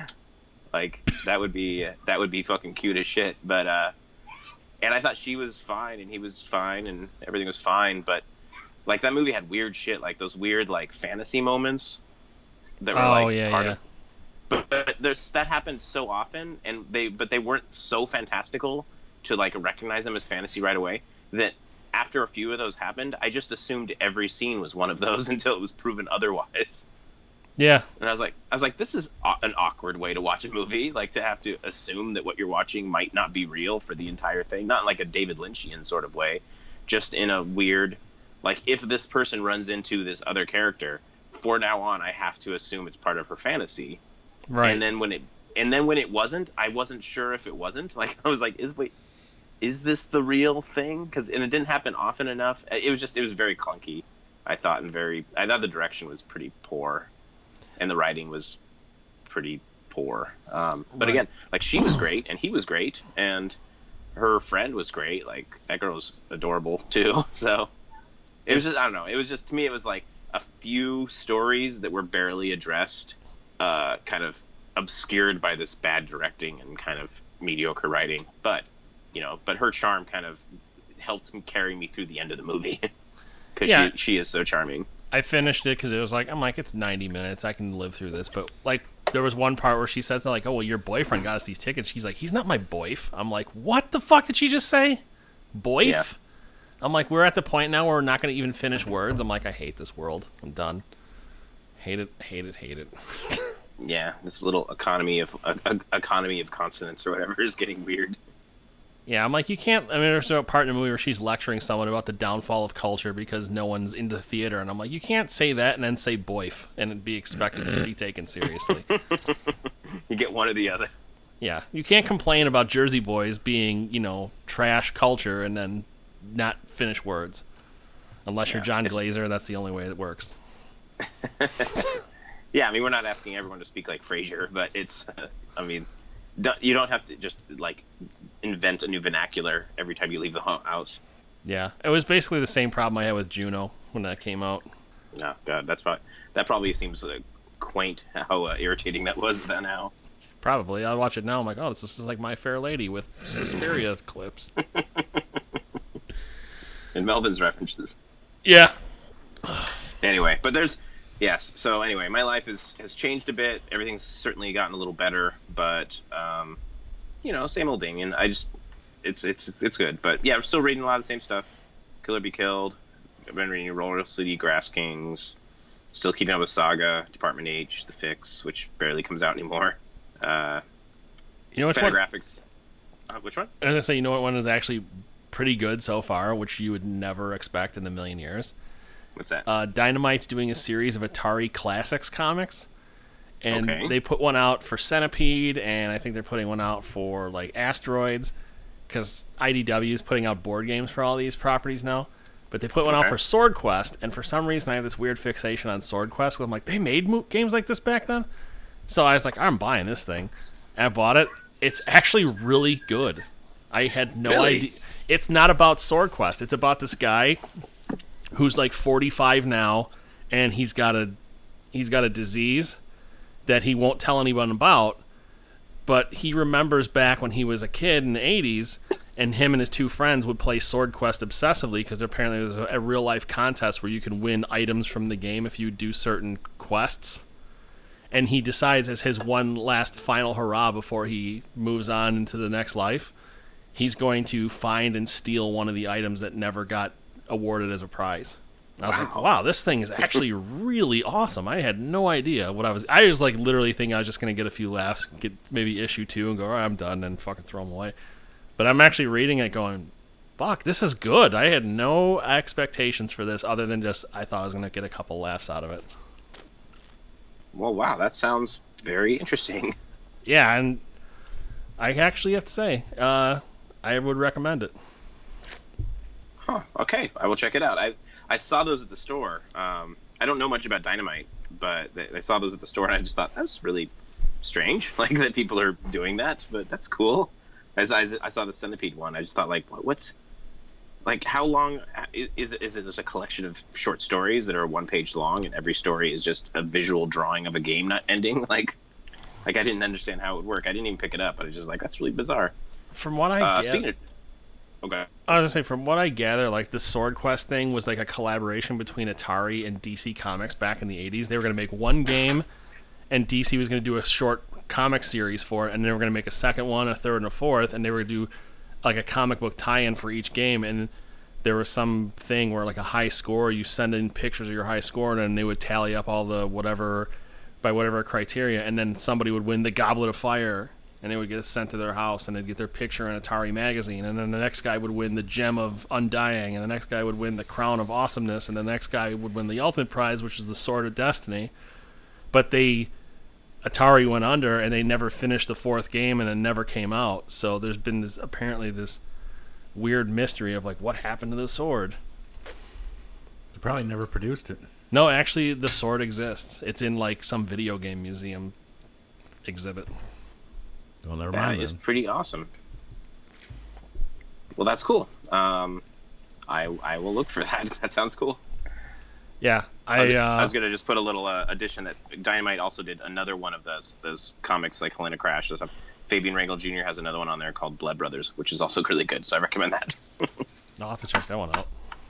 Like that would be that would be fucking cute as shit. But uh, and I thought she was fine, and he was fine, and everything was fine. But like that movie had weird shit, like those weird like fantasy moments that were
Oh
like
yeah,
part
yeah.
of. But, but there's that happens so often, and they but they weren't so fantastical to like recognize them as fantasy right away. That after a few of those happened, I just assumed every scene was one of those until it was proven otherwise.
Yeah.
And I was like, I was like, this is au- an awkward way to watch a movie, like to have to assume that what you're watching might not be real for the entire thing, not in like a David Lynchian sort of way, just in a weird, like if this person runs into this other character, for now on, I have to assume it's part of her fantasy.
Right.
And then when it, and then when it wasn't, I wasn't sure if it wasn't. Like I was like, is wait, is this the real thing? Because and it didn't happen often enough. It was just, it was very clunky, I thought, and very, I thought the direction was pretty poor. And the writing was pretty poor. Um, but
Right.
again, like she was great and he was great and her friend was great. Like that girl was adorable too. So it was just, I don't know. It was just, to me, it was like a few stories that were barely addressed, uh, kind of obscured by this bad directing and kind of mediocre writing. But, you know, but her charm kind of helped me carry me through the end of the movie because
Yeah.
she, she is so charming.
I finished it because it was like, I'm like, it's ninety minutes. I can live through this. But, like, there was one part where she says, like, oh, well, your boyfriend got us these tickets. She's like, he's not my boyf. I'm like, what the fuck did she just say? Boyf?
Yeah.
I'm like, we're at the point now where we're not going to even finish words. I'm like, I hate this world. I'm done. Hate it, hate it, hate it.
Yeah, this little economy of uh, uh, economy of consonants or whatever is getting weird.
Yeah, I'm like, you can't. I mean, there's a part in the movie where she's lecturing someone about the downfall of culture because no one's into theater, and I'm like, you can't say that and then say boyf and be expected to be taken seriously.
You get one or the other.
Yeah, you can't complain about Jersey Boys being, you know, trash culture and then not finish words. Unless you're
Yeah,
John
it's-
Glazer, that's the only way it works.
Yeah, I mean, we're not asking everyone to speak like Frasier, but it's, uh, I mean, don't, you don't have to just, like, invent a new vernacular every time you leave the ho- house.
Yeah, it was basically the same problem I had with Juno when that came out.
No, God, that's probably, that probably seems uh, quaint how uh, irritating that was then now.
Probably. I watch it now, I'm like, oh, this is like My Fair Lady with Suspiria clips.
And Melvin's references.
Yeah.
Anyway, but there's, yes, so anyway, my life is, has changed a bit. Everything's certainly gotten a little better, but, um, you know, same old Damien. I just, it's, it's, it's good. But yeah, I'm still reading a lot of the same stuff. Kill or Be Killed. I've been reading Roller City, Grass Kings. Still keeping up with Saga, Department H, The Fix, which barely comes out anymore. Uh,
You know which one?
Fantagraphics. Uh, which one?
I was gonna say, you know what one is actually pretty good so far, which you would never expect in a million years.
What's that?
Uh, Dynamite's doing a series of Atari Classics comics, and
Okay.
they put one out for Centipede, and I think they're putting one out for like Asteroids, because I D W is putting out board games for all these properties now. But they put one out
Okay.
for Sword Quest, and for some reason I have this weird fixation on Sword Quest. 'Cause I'm like, they made mo- games like this back then, so I was like, I'm buying this thing. And I bought it. It's actually really good. I had no
Really?
idea. It's not about Sword Quest. It's about this guy who's like forty-five now, and he's got a he's got a disease that he won't tell anyone about. But he remembers back when he was a kid in the eighties, and him and his two friends would play Sword Quest obsessively because apparently there's a, a real life contest where you can win items from the game if you do certain quests. And he decides as his one last final hurrah before he moves on into the next life, he's going to find and steal one of the items that never got awarded as a prize. I was like,
Wow.
wow, this thing is actually really awesome. I had no idea what I was... I was like literally thinking I was just going to get a few laughs, get maybe issue two and go, all right, I'm done, and fucking throw them away. But I'm actually reading it going, fuck, this is good. I had no expectations for this other than just I thought I was going to get a couple laughs out of it.
Well, wow, that sounds very interesting.
Yeah, and I actually have to say, uh, I would recommend it.
Huh, okay, I will check it out. I I saw those at the store. Um, I don't know much about Dynamite, but they, I saw those at the store, and I just thought that was really strange, like that people are doing that. But that's cool. As I, I saw the Centipede one, I just thought like, what, what's Like, how long is it? Is it just a collection of short stories that are one page long, and every story is just a visual drawing of a game not ending? Like, like I didn't understand how it would work. I didn't even pick it up. I was just like, that's really bizarre.
From what I
Uh,
get,
speaking of, okay,
I was gonna say, from what I gather, like the Sword Quest thing was like a collaboration between Atari and D C Comics back in the eighties. They were gonna make one game, and D C was gonna do a short comic series for it, and they were gonna make a second one, a third, and a fourth, and they were gonna do like a comic book tie-in for each game. And there was some thing where like a high score, you send in pictures of your high score, and they would tally up all the whatever by whatever criteria, and then somebody would win the Goblet of Fire. And they would get sent to their house, and they'd get their picture in Atari magazine. And then the next guy would win the Gem of Undying, and the next guy would win the Crown of Awesomeness, and the next guy would win the Ultimate Prize, which is the Sword of Destiny. But they, Atari went under, and they never finished the fourth game, and it never came out. So there's been this apparently this weird mystery of like what happened to the sword.
They probably never produced it.
No, actually, the sword exists. It's in like some video game museum exhibit.
Well, never
that
mind.
is
Then.
pretty awesome. Well, that's cool. Um, I I will look for that. That sounds cool.
Yeah, I,
I was,
uh,
I was gonna just put a little uh, addition that Dynamite also did another one of those those comics like Helena Crash and stuff. Fabian Rangel Junior has another one on there called Blood Brothers, which is also really good. So I recommend that.
I'll have to check that one out.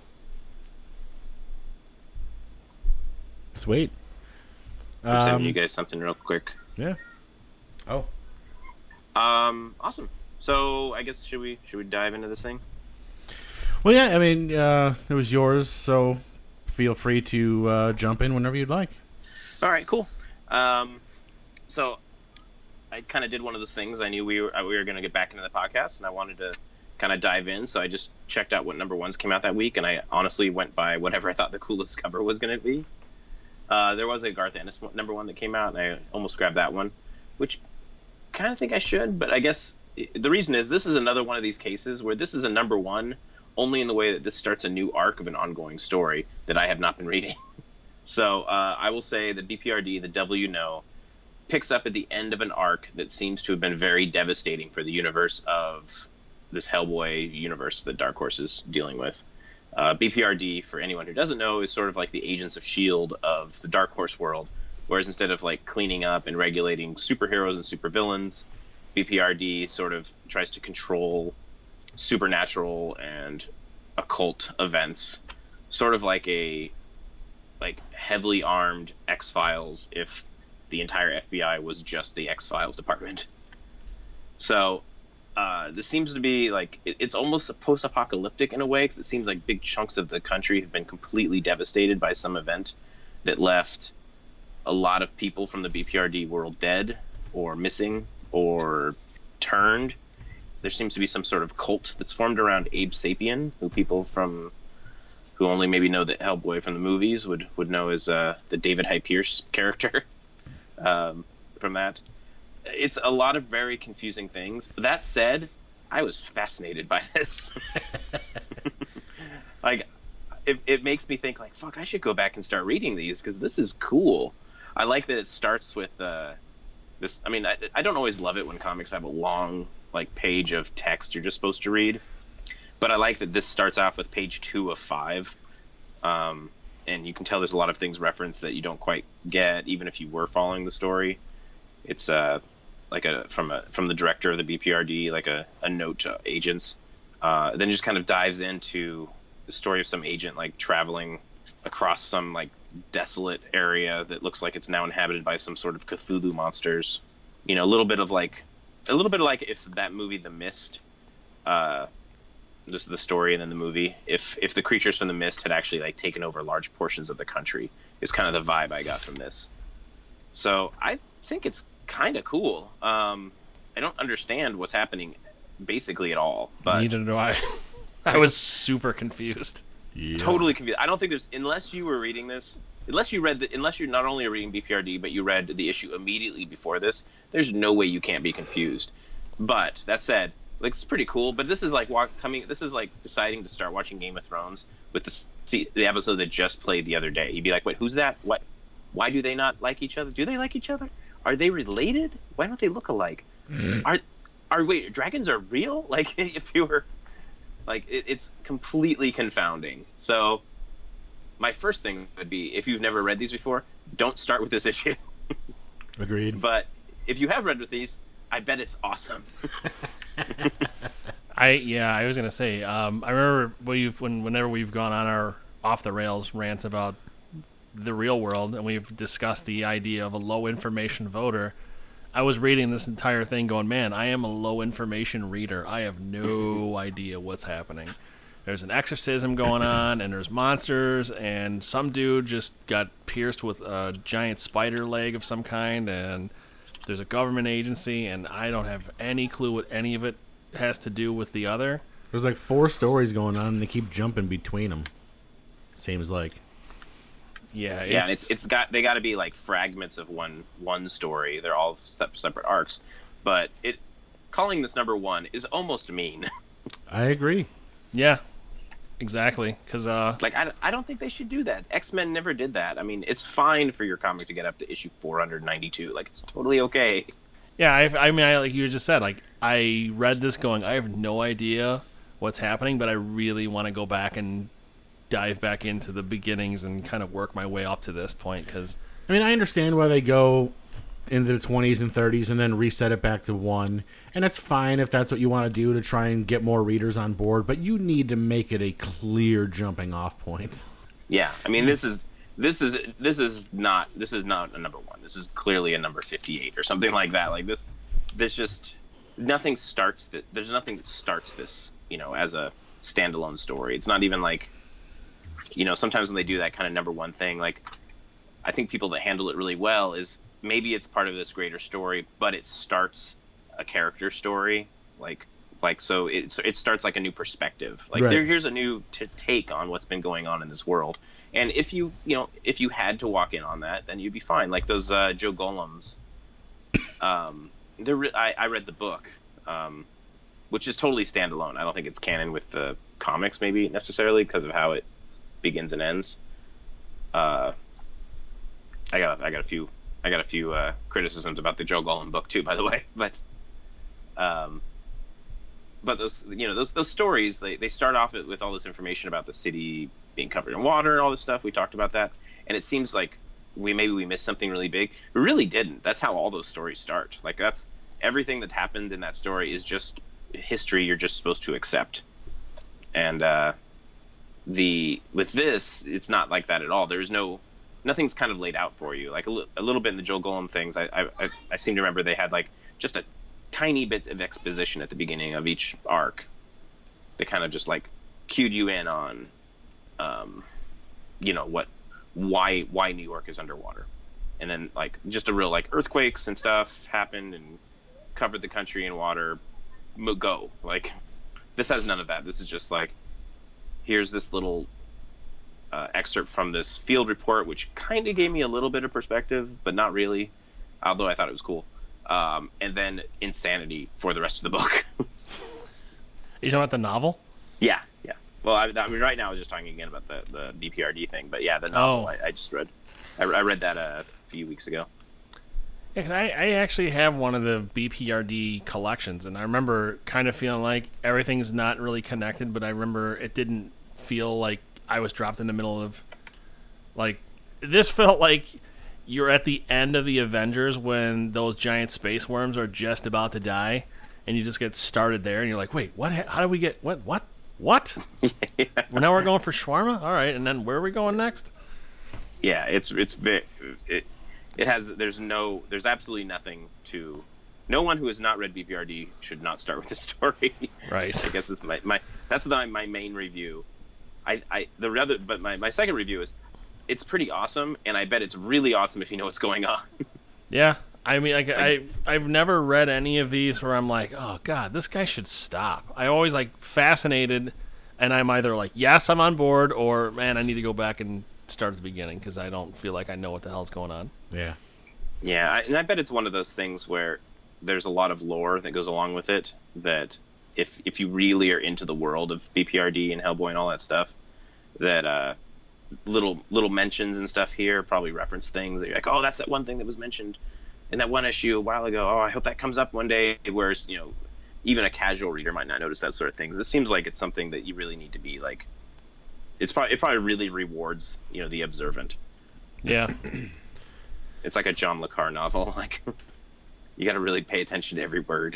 Sweet.
I'm sending
Um,
you guys something real quick.
yeah. Oh.
Um, awesome. So I guess should we should we dive into this thing?
Well, yeah. I mean, uh, it was yours, so feel free to uh, jump in whenever you'd like.
All right, cool. Um, so I kind of did one of those things. I knew we were uh, we were going to get back into the podcast, and I wanted to kind of dive in. So I just checked out what number ones came out that week, and I honestly went by whatever I thought the coolest cover was going to be. Uh, there was a Garth Ennis number one that came out, and I almost grabbed that one, which kind of think I should, but I guess the reason is this is another one of these cases where this is a number one only in the way that this starts a new arc of an ongoing story that I have not been reading. So uh, I will say that B P R D, The Devil You Know, picks up at the end of an arc that seems to have been very devastating for the universe of this Hellboy universe that Dark Horse is dealing with. Uh, B P R D, for anyone who doesn't know, is sort of like the Agents of S H I E L D of the Dark Horse world, whereas instead of like cleaning up and regulating superheroes and supervillains, B P R D sort of tries to control supernatural and occult events, sort of like a like heavily armed X-Files if the entire F B I was just the X-Files department. So uh, this seems to be like it, it's almost post-apocalyptic in a way, because it seems like big chunks of the country have been completely devastated by some event that left a lot of people from the B P R D world dead or missing or turned. There seems to be some sort of cult that's formed around Abe Sapien, who people from who only maybe know the Hellboy from the movies would, would know as uh, the David Hyde Pierce character um, from that. It's a lot of very confusing things. That said, I was fascinated by this. Like, it, it makes me think, like, fuck, I should go back and start reading these, because this is cool. I like that it starts with uh, this. I mean, I, I don't always love it when comics have a long, like, page of text you're just supposed to read. But I like that this starts off with page two of five. Um, and you can tell there's a lot of things referenced that you don't quite get, even if you were following the story. It's uh, like a from a from the director of the B P R D, like a, a note to agents. Uh, then it just kind of dives into the story of some agent like traveling across some like desolate area that looks like it's now inhabited by some sort of Cthulhu monsters. You know, a little bit of like a little bit of like if that movie The Mist, uh, this is the story and then the movie, if if the creatures from The Mist had actually like taken over large portions of the country, is kind of the vibe I got from this. So I think it's kind of cool. Um, I don't understand what's happening basically at all, but
Neither do I. I was super confused.
Yeah.
totally confused. I don't think there's, unless you were reading this, unless you read the, unless you're not only reading B P R D, but you read the issue immediately before this, there's no way you can't be confused. But that said, like, it's pretty cool. But this is like walk, coming. This is like deciding to start watching Game of Thrones with the see, the episode that just played the other day. You'd be like, wait, who's that? What? Why do they not like each other? Do they like each other? Are they related? Why don't they look alike? are are wait, dragons are real? Like, if you were Like it, it's completely confounding. So my first thing would be, if you've never read these before, don't start with this issue.
Agreed.
But if you have read with these, I bet it's awesome.
I yeah, I was gonna say. Um, I remember we've when whenever we've gone on our off the rails rants about the real world, and we've discussed the idea of a low information voter. I was reading this entire thing, going, man, I am a low information reader. I have no idea what's happening. There's an exorcism going on, and there's monsters, and some dude just got pierced with a giant spider leg of some kind, and there's a government agency, and I don't have any clue what any of it has to do with the other.
There's like four stories going on, and they keep jumping between them. Seems like.
Yeah,
Yeah,
it's,
it's it's got they got to be like fragments of one one story. They're all se- separate arcs, but it calling this number one is almost mean.
I agree.
yeah, exactly. Because uh,
Like I, I don't think they should do that. X-Men never did that. I mean, it's fine for your comic to get up to issue four hundred ninety-two. Like it's totally okay.
yeah, I, I mean, I, like you just said, like I read this going, I have no idea what's happening, but I really want to go back and dive back into the beginnings and kind of work my way up to this point. Because
I mean, I understand why they go into the twenties and thirties and then reset it back to one. And it's fine if that's what you want to do to try and get more readers on board, but you need to make it a clear jumping off point.
Yeah, I mean this is this is this is not this is not a number one. This is clearly a number fifty-eight or something like that. Like this, this just nothing starts that. There's nothing that starts this, you know, as a standalone story. It's not even like, you know, sometimes when they do that kind of number one thing, like I think people that handle it really well is maybe it's part of this greater story, but it starts a character story, like like so it it starts like a new perspective. Like
Right.
there here's a new t- take on what's been going on in this world. And if you you know if you had to walk in on that, then you'd be fine. Like those uh, Joe Golems. Um, they're re- I I read the book, um, which is totally standalone. I don't think it's canon with the comics, maybe necessarily because of how it begins and ends. Uh, I got I got a few I got a few uh, criticisms about the Joe Golem book too, by the way. But um, but those you know those those stories they, they start off with all this information about the city being covered in water and all this stuff. We talked about that, and it seems like we maybe we missed something really big. We really didn't. That's how all those stories start. Like that's everything that happened in that story is just history you're just supposed to accept. And uh, the with this, it's not like that at all. There's no nothing's kind of laid out for you. Like a, li- a little bit in the Joe Golem things, I, I I I seem to remember they had like just a tiny bit of exposition at the beginning of each arc. They kind of just like cued you in on, um, you know what, why why New York is underwater, and then like just a real like earthquakes and stuff happened and covered the country in water. Mo- Go like this has none of that. This is just like here's this little uh, excerpt from this field report, which kind of gave me a little bit of perspective, but not really. Although I thought it was cool. Um, and then insanity for the rest of the book.
you talking about the novel?
yeah, yeah. Well, I, I mean, right now I was just talking again about the, the B P R D thing, but yeah, the novel
Oh.
I, I just read. I, I read that a few weeks ago.
Yeah, 'cause I, I actually have one of the B P R D collections, and I remember kind of feeling like everything's not really connected, but I remember it didn't feel like I was dropped in the middle of, like, this felt like you're at the end of the Avengers when those giant space worms are just about to die, and you just get started there, and you're like, wait, what? How do we get, what, what, what?
yeah.
Well, now we're going for shawarma? All right, and then where are we going next?
Yeah, it's it's ve- it it has there's no there's absolutely nothing to no one who has not read B P R D should not start with this story.
Right.
I guess is my, my that's the, my main review. I, I the other but my, my second review is it's pretty awesome, and I bet it's really awesome if you know what's going on.
Yeah, I mean, like, I I've never read any of these where I'm like, oh god, this guy should stop. I always like fascinated, and I'm either like, yes, I'm on board, or man, I need to go back and start at the beginning because I don't feel like I know what the hell's going on.
Yeah.
Yeah, I, and I bet it's one of those things where there's a lot of lore that goes along with it that if if you really are into the world of B P R D and Hellboy and all that stuff, that uh, little little mentions and stuff here probably reference things that you're like, oh, that's that one thing that was mentioned in that one issue a while ago. Oh, I hope that comes up one day. Whereas, you know, even a casual reader might not notice that sort of things. This seems like it's something that you really need to be like. It's probably it probably really rewards you know the observant.
Yeah.
It's like a John le Carre novel. Like you got to really pay attention to every word.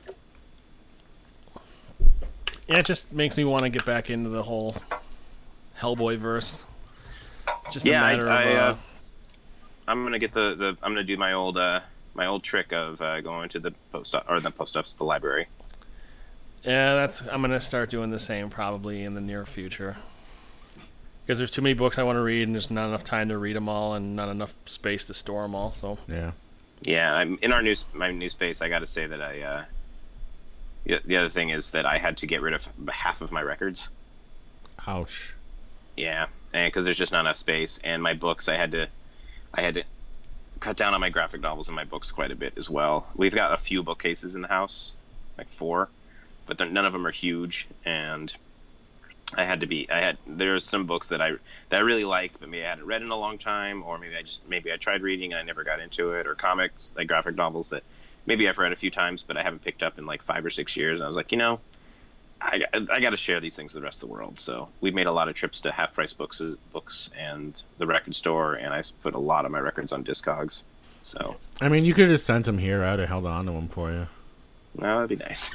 Yeah, it just makes me want to get back into the whole Hellboy verse. Just
Yeah,
a matter
I, I,
of. Uh,
uh, I'm gonna get the, the I'm gonna do my old uh, my old trick of uh, going to the post or the post office, the library.
yeah, that's. I'm gonna start doing the same probably in the near future. Because there's too many books I want to read, and there's not enough time to read them all, and not enough space to store them all. So.
Yeah.
Yeah, I'm in our new my new space. I got to say that I. Uh, the, the other thing is that I had to get rid of half of my records.
Ouch.
Yeah, and because there's just not enough space, and my books, I had to, I had to cut down on my graphic novels and my books quite a bit as well. We've got a few bookcases in the house, like four, but none of them are huge, and I had to be. I had there's some books that I that I really liked, but maybe I hadn't read in a long time, or maybe I just maybe I tried reading and I never got into it, or comics like graphic novels that maybe I've read a few times, but I haven't picked up in like five or six years. And I was like, you know. I, I got to share these things with the rest of the world. So we've made a lot of trips to Half Price Books, books and the record store, and I put a lot of my records on Discogs. So
I mean, you could have just sent them here. I would have held on to them for you.
no, that'd be nice.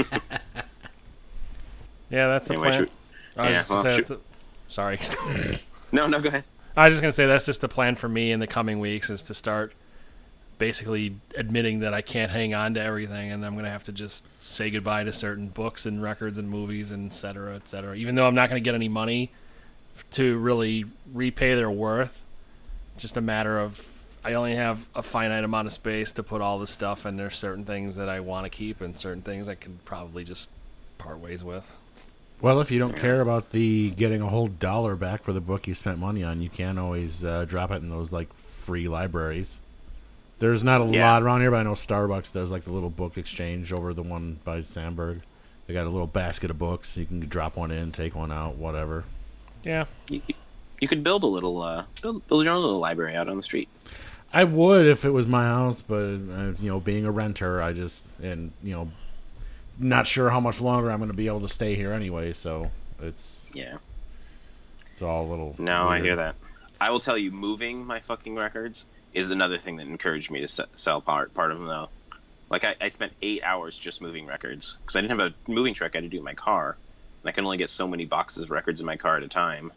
Yeah, that's the
Anyway,
plan.
should-
I was
yeah,
just gonna
well,
say
should-
that's the- sorry.
no, no, go ahead.
I was just gonna say that's just the plan for me in the coming weeks is to start basically admitting that I can't hang on to everything, and I'm gonna have to just say goodbye to certain books and records and movies and et cetera, et cetera. Even though I'm not gonna get any money to really repay their worth, it's just a matter of I only have a finite amount of space to put all this stuff, and there's certain things that I want to keep and certain things I can probably just part ways with.
Well, if you don't care about the getting a whole dollar back for the book you spent money on, you can always uh, drop it in those like free libraries. There's not a
Yeah.
lot around here, but I know Starbucks does like the little book exchange over the one by Sandburg. They got a little basket of books. You can drop one in, take one out, whatever.
Yeah.
You, you could build a little, uh, build, build your own little library out on the street.
I would if it was my house, but uh, you know, being a renter, I just and you know, not sure how much longer I'm going to be able to stay here anyway. So it's
Yeah.
it's all a little.
No, I
weird.
hear that. I will tell you, moving my fucking records is another thing that encouraged me to se- sell part part of them though. Like I, I spent eight hours just moving records because I didn't have a moving truck I had to do in my car, and I can only get so many boxes of records in my car at a time.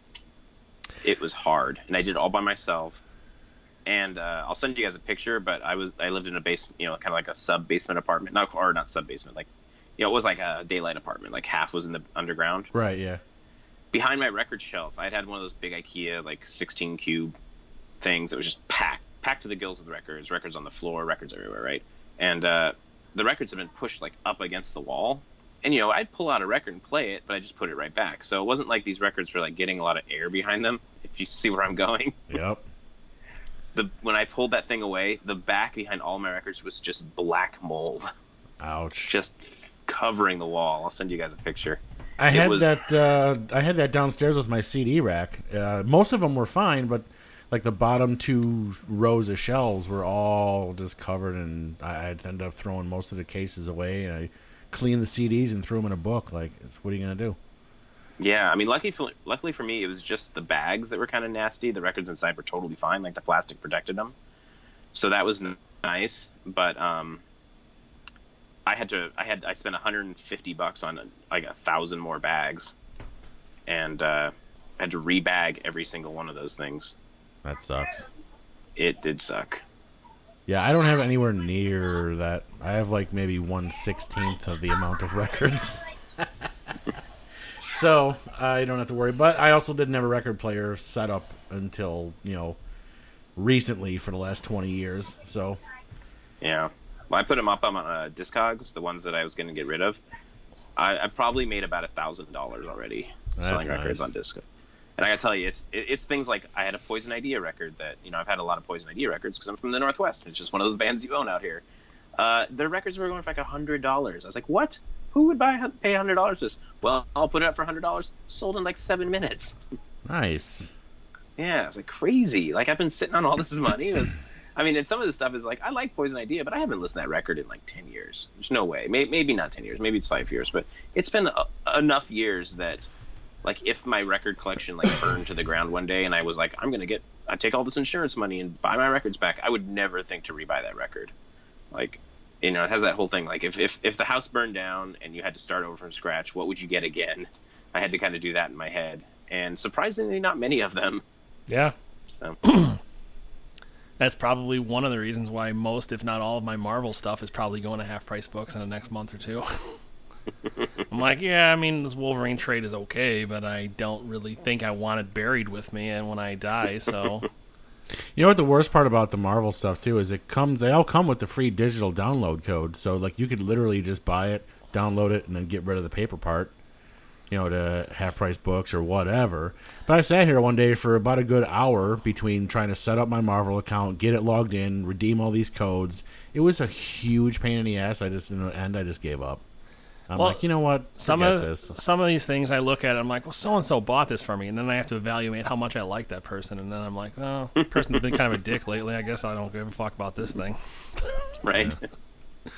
It was hard, and I did it all by myself. And uh, I'll send you guys a picture. But I was I lived in a basement, you know, kind of like a sub basement apartment, not or not sub basement, like you know, it was like a daylight apartment. Like half was in the underground.
Right. Yeah.
Behind my record shelf, I had one of those big IKEA like sixteen cube things that was just packed. packed to the gills with records, records on the floor, records everywhere, right? And uh, the records have been pushed like up against the wall. And, you know, I'd pull out a record and play it, but I just put it right back. So it wasn't like these records were like getting a lot of air behind them, if you see where I'm going.
Yep.
The When I pulled that thing away, the back behind all my records was just black mold,
Ouch.
just covering the wall. I'll send you guys a picture.
I
It
had
was-
that. Uh, I had that downstairs with my C D rack. Uh, most of them were fine, but like the bottom two rows of shelves were all just covered, and I I'd ended up throwing most of the cases away. And I cleaned the C Ds and threw them in a book. Like, it's, what are you gonna do?
Yeah, I mean, lucky for, luckily for me, it was just the bags that were kind of nasty. The records inside were totally fine, like the plastic protected them. So that was n- nice, but um, I had to, I had, I spent one hundred fifty bucks on like a thousand more bags, and uh, I had to rebag every single one of those things.
That sucks.
It did suck.
Yeah, I don't have anywhere near that. I have like maybe one sixteenth of the amount of records. So I don't have to worry. But I also didn't have a record player set up until, you know, recently for the last twenty years. So
Yeah. Well, I put them up on uh, Discogs, the ones that I was going to get rid of. I, I probably made about a thousand dollars already selling
That's
records
nice.
on Discog. And I gotta tell you, it's it, it's things like I had a Poison Idea record that, you know, I've had a lot of Poison Idea records because I'm from the Northwest. It's just one of those bands you own out here. Uh, their records were going for like a hundred dollars. I was like, what? Who would buy pay a hundred dollars for this? Well, I'll put it up for a hundred dollars. Sold in like seven minutes.
nice.
Yeah, it was like crazy. Like I've been sitting on all this money. It was, I mean, and some of the stuff is like, I like Poison Idea, but I haven't listened to that record in like ten years. There's no way. Maybe, maybe not ten years. Maybe it's five years. But it's been a, enough years that, like, if my record collection like burned to the ground one day and I was like, I'm gonna get, I take all this insurance money and buy my records back, I would never think to rebuy that record. Like, you know, it has that whole thing. Like, if if if the house burned down and you had to start over from scratch, what would you get again? I had to kind of do that in my head, and surprisingly, not many of them.
Yeah.
So.
That's probably one of the reasons why most, if not all, of my Marvel stuff is probably going to half-price books in the next month or two. I'm like, yeah, I mean, this Wolverine trade is okay, but I don't really think I want it buried with me and when I die, so...
You know what the worst part about the Marvel stuff, too, is it comes. They all come with the free digital download code, so, like, you could literally just buy it, download it, and then get rid of the paper part. You know, to half-price books or whatever. But I sat here one day for about a good hour between trying to set up my Marvel account, get it logged in, redeem all these codes. It was a huge pain in the ass. I just, in the end, I just gave up. I'm
well,
like, you know what?
Some
Forget
of
this.
some of these things I look at, I'm like, well, so-and-so bought this for me, and then I have to evaluate how much I like that person, and then I'm like, well, the person's been kind of a dick lately. I guess I don't give a fuck about this thing.
Right. Yeah.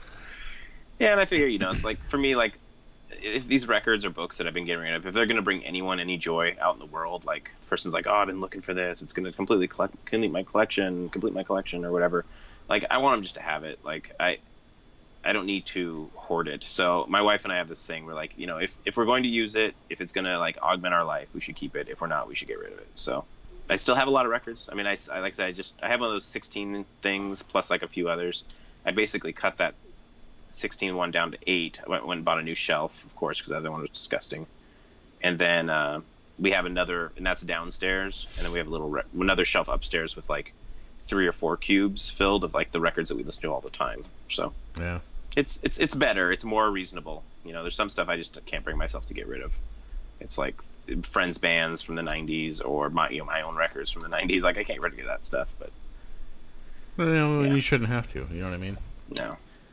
Yeah, and I figure, you know, it's like, for me, like, if these records or books that I've been getting rid of, if they're going to bring anyone any joy out in the world, like, the person's like, oh, I've been looking for this, it's going to completely collect, complete my collection, complete my collection, or whatever. Like, I want them just to have it. Like, I I don't need to hoard it. So my wife and I have this thing where, like, you know, if, if we're going to use it, if it's going to, like, augment our life, we should keep it. If we're not, we should get rid of it. So I still have a lot of records. I mean, I, I like I said, I just, I have one of those sixteen things plus, like, a few others. I basically cut that sixteen one down to eight. I went, went and bought a new shelf, of course, because the other one was disgusting. And then uh, we have another, and that's downstairs. And then we have a little re- another shelf upstairs with like three or four cubes filled of like the records that we listen to all the time. So
Yeah.
it's it's it's better. It's more reasonable. You know, there's some stuff I just can't bring myself to get rid of. It's like friends bands from the nineties or my you know my own records from the nineties. Like I can't get rid of that stuff, but
Well, you know,
Yeah.
you shouldn't have to. You know what I mean?
no.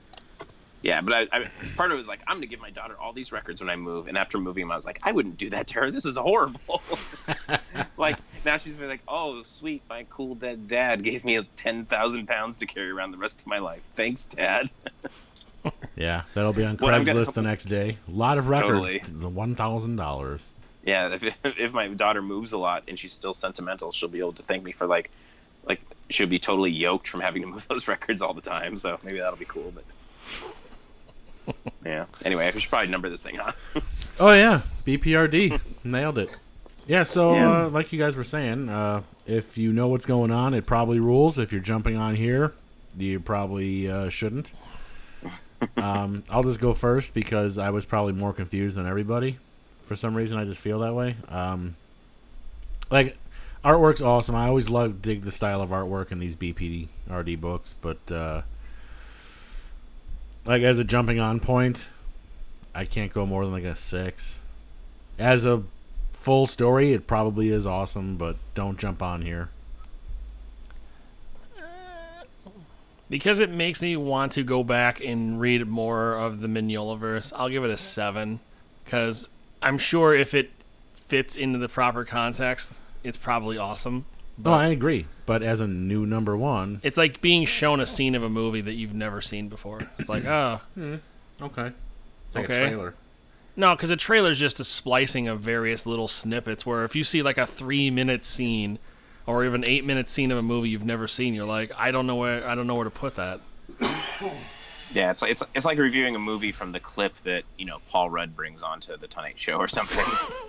Yeah, but I, I part of it was like, I'm gonna give my daughter all these records when I move, and after moving them, I was like, I wouldn't do that to her. This is horrible. Like now she's been like, oh sweet, my cool dead dad gave me ten thousand pounds to carry around the rest of my life. Thanks, Dad.
Yeah, that'll be on
Well, I'm
Craigslist
gonna-
the next day. A lot of records.
Totally.
The one thousand dollars.
Yeah, if if my daughter moves a lot and she's still sentimental, she'll be able to thank me for like, like she'll be totally yoked from having to move those records all the time. So maybe that'll be cool. But yeah. Anyway, I should probably number this thing, huh?
Oh yeah, B P R D. Nailed it. Yeah, so
Yeah.
Uh, like you guys were saying, uh, if you know what's going on, it probably rules. If you're jumping on here, you probably uh, shouldn't. Um, I'll just go first because I was probably more confused than everybody. For some reason, I just feel that way. Um, like, artwork's awesome. I always love, dig the style of artwork in these B P R D books, but uh, like as a jumping on point, I can't go more than like a six. As a full story, it probably is awesome, but don't jump on here.
Because it makes me want to go back and read more of the Mignolaverse, I'll give it a seven. Because I'm sure if it fits into the proper context, it's probably awesome.
No, I agree. But as a new number one,
It's like being shown a scene of a movie that you've never seen before. It's like, oh,
okay, it's
like a Okay. trailer. no, because a trailer is just a splicing of various little snippets. Where if you see like a three-minute scene, or even an eight-minute scene of a movie you've never seen, you're like, I don't know where, I don't know where to put that.
Yeah, it's like it's it's like reviewing a movie from the clip that you know Paul Rudd brings onto the Tonight Show or something.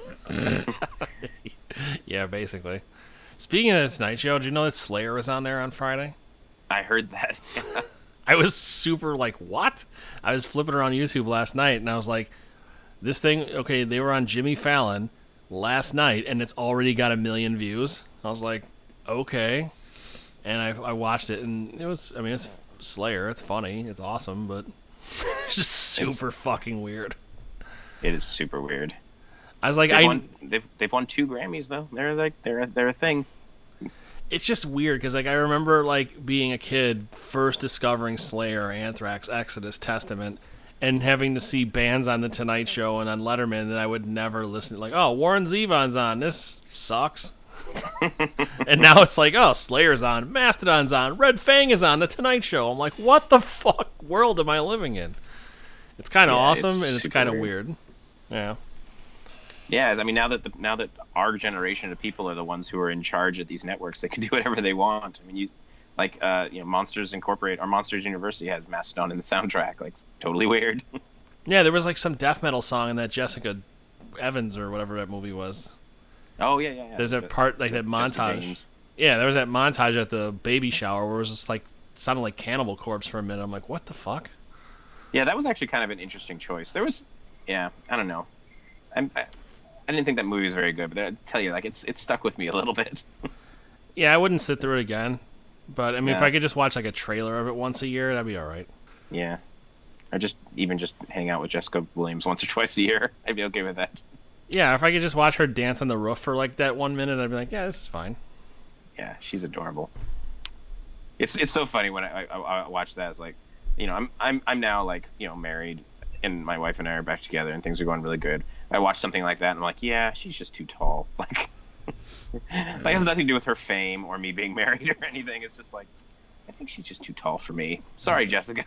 Yeah, basically. Speaking of the Tonight Show, did you know that Slayer was on there on Friday?
I heard that.
I was super like, what? I was flipping around YouTube last night, and I was like, this thing, okay, they were on Jimmy Fallon last night, and it's already got a million views. I was like, okay. And I, I watched it, and it was, I mean, it's Slayer. It's funny. It's awesome, but it's just super fucking weird.
It is super weird.
I was like,
They've
I...
won, they've they've won two Grammys though. They're like they're they're a thing.
It's just weird because like I remember like being a kid first discovering Slayer, Anthrax, Exodus, Testament, and having to see bands on the Tonight Show and on Letterman that I would never listen to. Like, oh, Warren Zevon's on. This sucks. And now it's like, oh, Slayer's on, Mastodon's on, Red Fang is on, The Tonight Show. I'm like, what the fuck world am I living in? It's kind of
Yeah,
awesome,
it's
and it's
super
kind of
weird.
weird. Yeah.
Yeah, I mean, now that the, now that our generation of people are the ones who are in charge at these networks, they can do whatever they want. I mean, you like uh, you know, Monsters Incorporated or Monsters University has Mastodon in the soundtrack. Like, totally weird.
Yeah, there was like some death metal song in that Jessica Evans or whatever that movie was.
Oh yeah, yeah. yeah.
There's a
But-
part like that
Jessica
montage.
James.
Yeah, there was that montage at the baby shower where it was just like sounded like Cannibal Corpse for a minute. I'm like, what the fuck?
Yeah, that was actually kind of an interesting choice. There was, yeah, I don't know. I'm, I, I didn't think that movie was very good, but I tell you, like, it's it stuck with me a little bit.
Yeah, I wouldn't sit through it again. But I mean, if
Yeah.
I could just watch like a trailer of it once a year, that'd be all right.
Yeah, or just even just hang out with Jessica Williams once or twice a year. I'd be okay with that.
Yeah, if I could just watch her dance on the roof for like that one minute, I'd be like, yeah, this is fine.
Yeah, she's adorable. It's it's so funny when I, I, I watch that. It's like, you know, I'm I'm I'm now like, you know, married, and my wife and I are back together, and things are going really good. I watch something like that, and I'm like, yeah, she's just too tall. Like, like it has nothing to do with her fame or me being married or anything. It's just like, I think she's just too tall for me. Sorry, Jessica.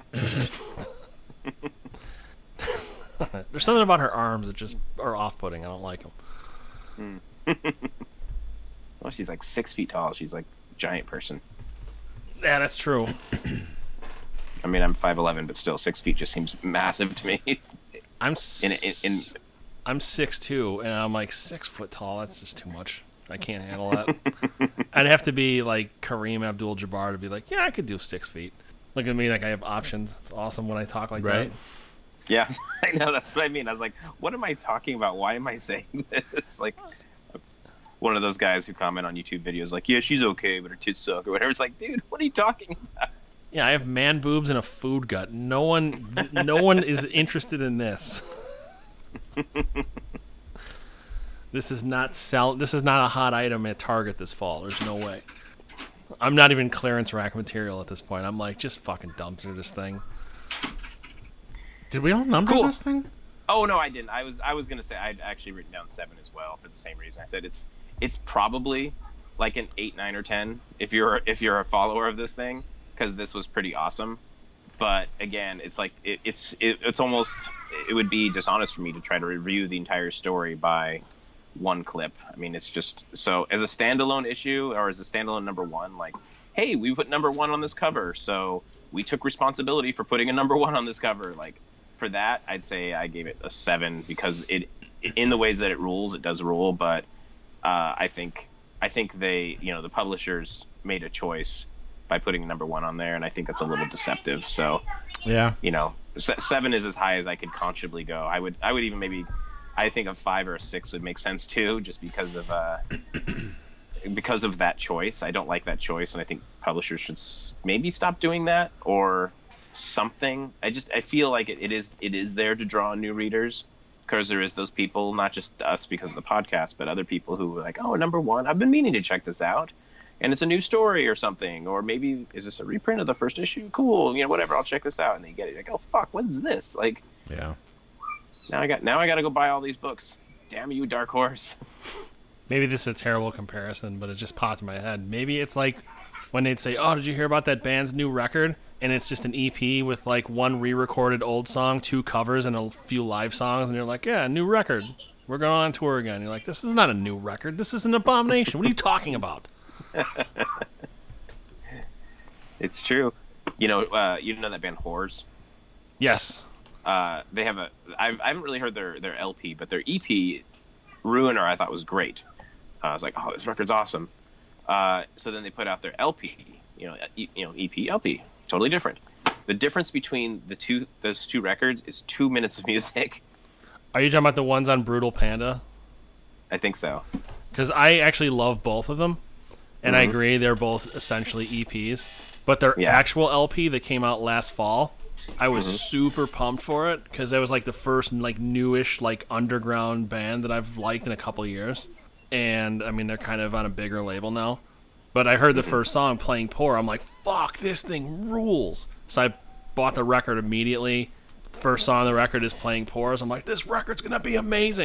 There's something about her arms that just are off-putting. I don't like them.
Well, she's like six feet tall. She's like a giant person.
Yeah, that's true.
I mean, I'm five eleven, but still, six feet just seems massive to me.
I'm
in,
s-
in, in
I'm six two, and I'm like six foot tall. That's just too much. I can't handle that. I'd have to be like Kareem Abdul-Jabbar to be like, yeah, I could do six feet. Look at me like I have options. It's awesome when I talk like
Right.
Yeah, I know, that's what I mean. I was like, what am I talking about? Why am I saying this? Like, one of those guys who comment on YouTube videos like, yeah, she's okay, but her tits suck or whatever. It's like, dude, what are you talking about?
that. Yeah, I have man boobs and a food gut. No one, no one is interested in this. This is not sell. This is not a hot item at Target this fall. There's no way. I'm not even clearance rack material at this point. I'm like, just fucking dumpster this thing.
Did we all number
Cool.
this thing?
Oh no, I didn't. I was I was gonna say I'd actually written down seven as well for the same reason. I said it's it's probably like an eight, nine, or ten if you're if you're a follower of this thing, because this was pretty awesome. But again, it's like it, it's it, it's almost it would be dishonest for me to try to review the entire story by one clip. I mean, it's just so as a standalone issue or as a standalone number one, like, hey, we put number one on this cover, so we took responsibility for putting a number one on this cover. Like, for that, I'd say I gave it a seven because it, in the ways that it rules, it does rule. But uh, I think I think they, you know, the publishers made a choice by putting number one on there, and I think that's a little deceptive. So,
Yeah.
you know, se- seven is as high as I could conscionably go. I would I would even maybe, I think a five or a six would make sense too, just because of uh, because of that choice. I don't like that choice, and I think publishers should s- maybe stop doing that or something. I just I feel like it, it is it is there to draw new readers, because there is those people, not just us because of the podcast, but other people who are like, oh, number one, I've been meaning to check this out, and it's a new story or something, or maybe is this a reprint of the first issue? Cool, you know, whatever, I'll check this out, and they get it like, oh fuck, what's this? Like,
Yeah.
now I got now I got to go buy all these books. Damn you, Dark Horse.
Maybe this is a terrible comparison, but it just popped in my head. Maybe it's like when they'd say, oh, did you hear about that band's new record? And it's just an E P with like one re-recorded old song, two covers, and a few live songs. And you're like, yeah, new record. We're going on tour again. You're like, this is not a new record. This is an abomination. What are you talking about?
It's true. You know, uh, you know that band Whores?
Yes.
Uh, they have a. I've, I haven't really heard their their L P, but their E P, Ruiner, I thought was great. Uh, I was like, oh, this record's awesome. Uh, so then they put out their L P. You know, e, you know, E P, L P, totally different. The difference between the two those two records is two minutes of music.
Are you talking about the ones on Brutal Panda?
I think so.
Because I actually love both of them, and I
Mhm.
agree they're both essentially E Ps. But their
Yeah.
actual L P that came out last fall, I was
Mhm.
super pumped for it because that was like the first like newish like underground band that I've liked in a couple years. And I mean they're kind of on a bigger label now. But I heard the first song, Playing Poor. I'm like, fuck, this thing rules. So I bought the record immediately. First song on the record is Playing Poor. So I'm like, this record's gonna be amazing.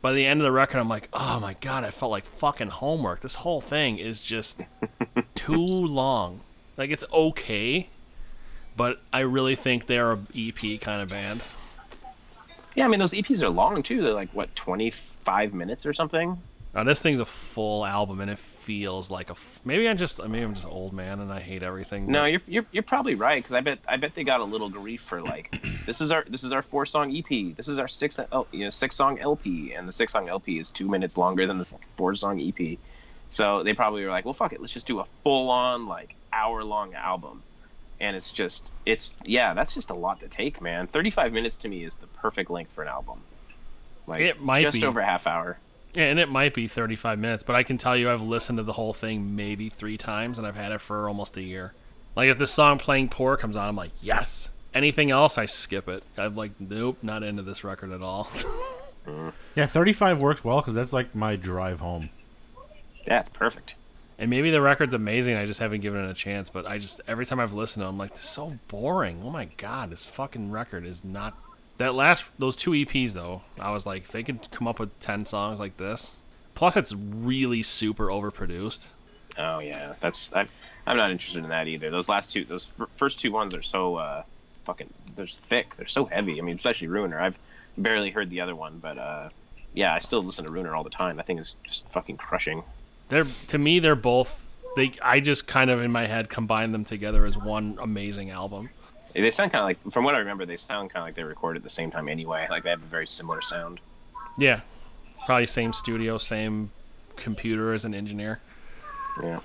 by the end of the record, I'm like, oh my god, I felt like fucking homework. This whole thing is just too long. Like, it's okay, but I really think they're a E P kind of band.
Yeah, I mean, those E Ps are long, too. They're like, what, twenty-five minutes or something?
Now, this thing's a full album, and it feels like a... F- maybe I'm just maybe I'm just old man, and I hate everything.
No,
but-
you're you're you're probably right, because I bet I bet they got a little grief for like, this is our this is our four song E P, this is our six L, you know six song L P, and the six song L P is two minutes longer than the four song E P, so they probably were like, well, fuck it, let's just do a full on like hour long album, and it's just it's yeah, that's just a lot to take, man. thirty-five minutes to me is the perfect length for an album, like
It might
just
be.
over a half hour.
Yeah, and it might be thirty-five minutes, but I can tell you I've listened to the whole thing maybe three times, and I've had it for almost a year. Like, if the song Playing Poor comes on, I'm like, yes. Anything else, I skip it. I'm like, nope, not into this record at all.
Yeah, thirty-five works well because that's like my drive home.
Yeah, it's perfect.
And maybe the record's amazing, I just haven't given it a chance, but I just, every time I've listened to it, I'm like, this is so boring. Oh my god, this fucking record is not... That last, those two E Ps, though, I was like, if they could come up with ten songs like this. Plus, it's really super overproduced.
Oh yeah, that's I'm I'm not interested in that either. Those last two, those f- first two ones are so uh, fucking, they're thick, they're so heavy. I mean, especially Ruiner. I've barely heard the other one, but uh, yeah, I still listen to Ruiner all the time. That thing is just fucking crushing.
They're to me, they're both. They I just kind of in my head combine them together as one amazing album.
They sound kind of like, from what I remember, they sound kind of like they recorded at the same time anyway. Like they have a very similar sound.
Yeah, probably same studio, same computer as an engineer.
Yeah.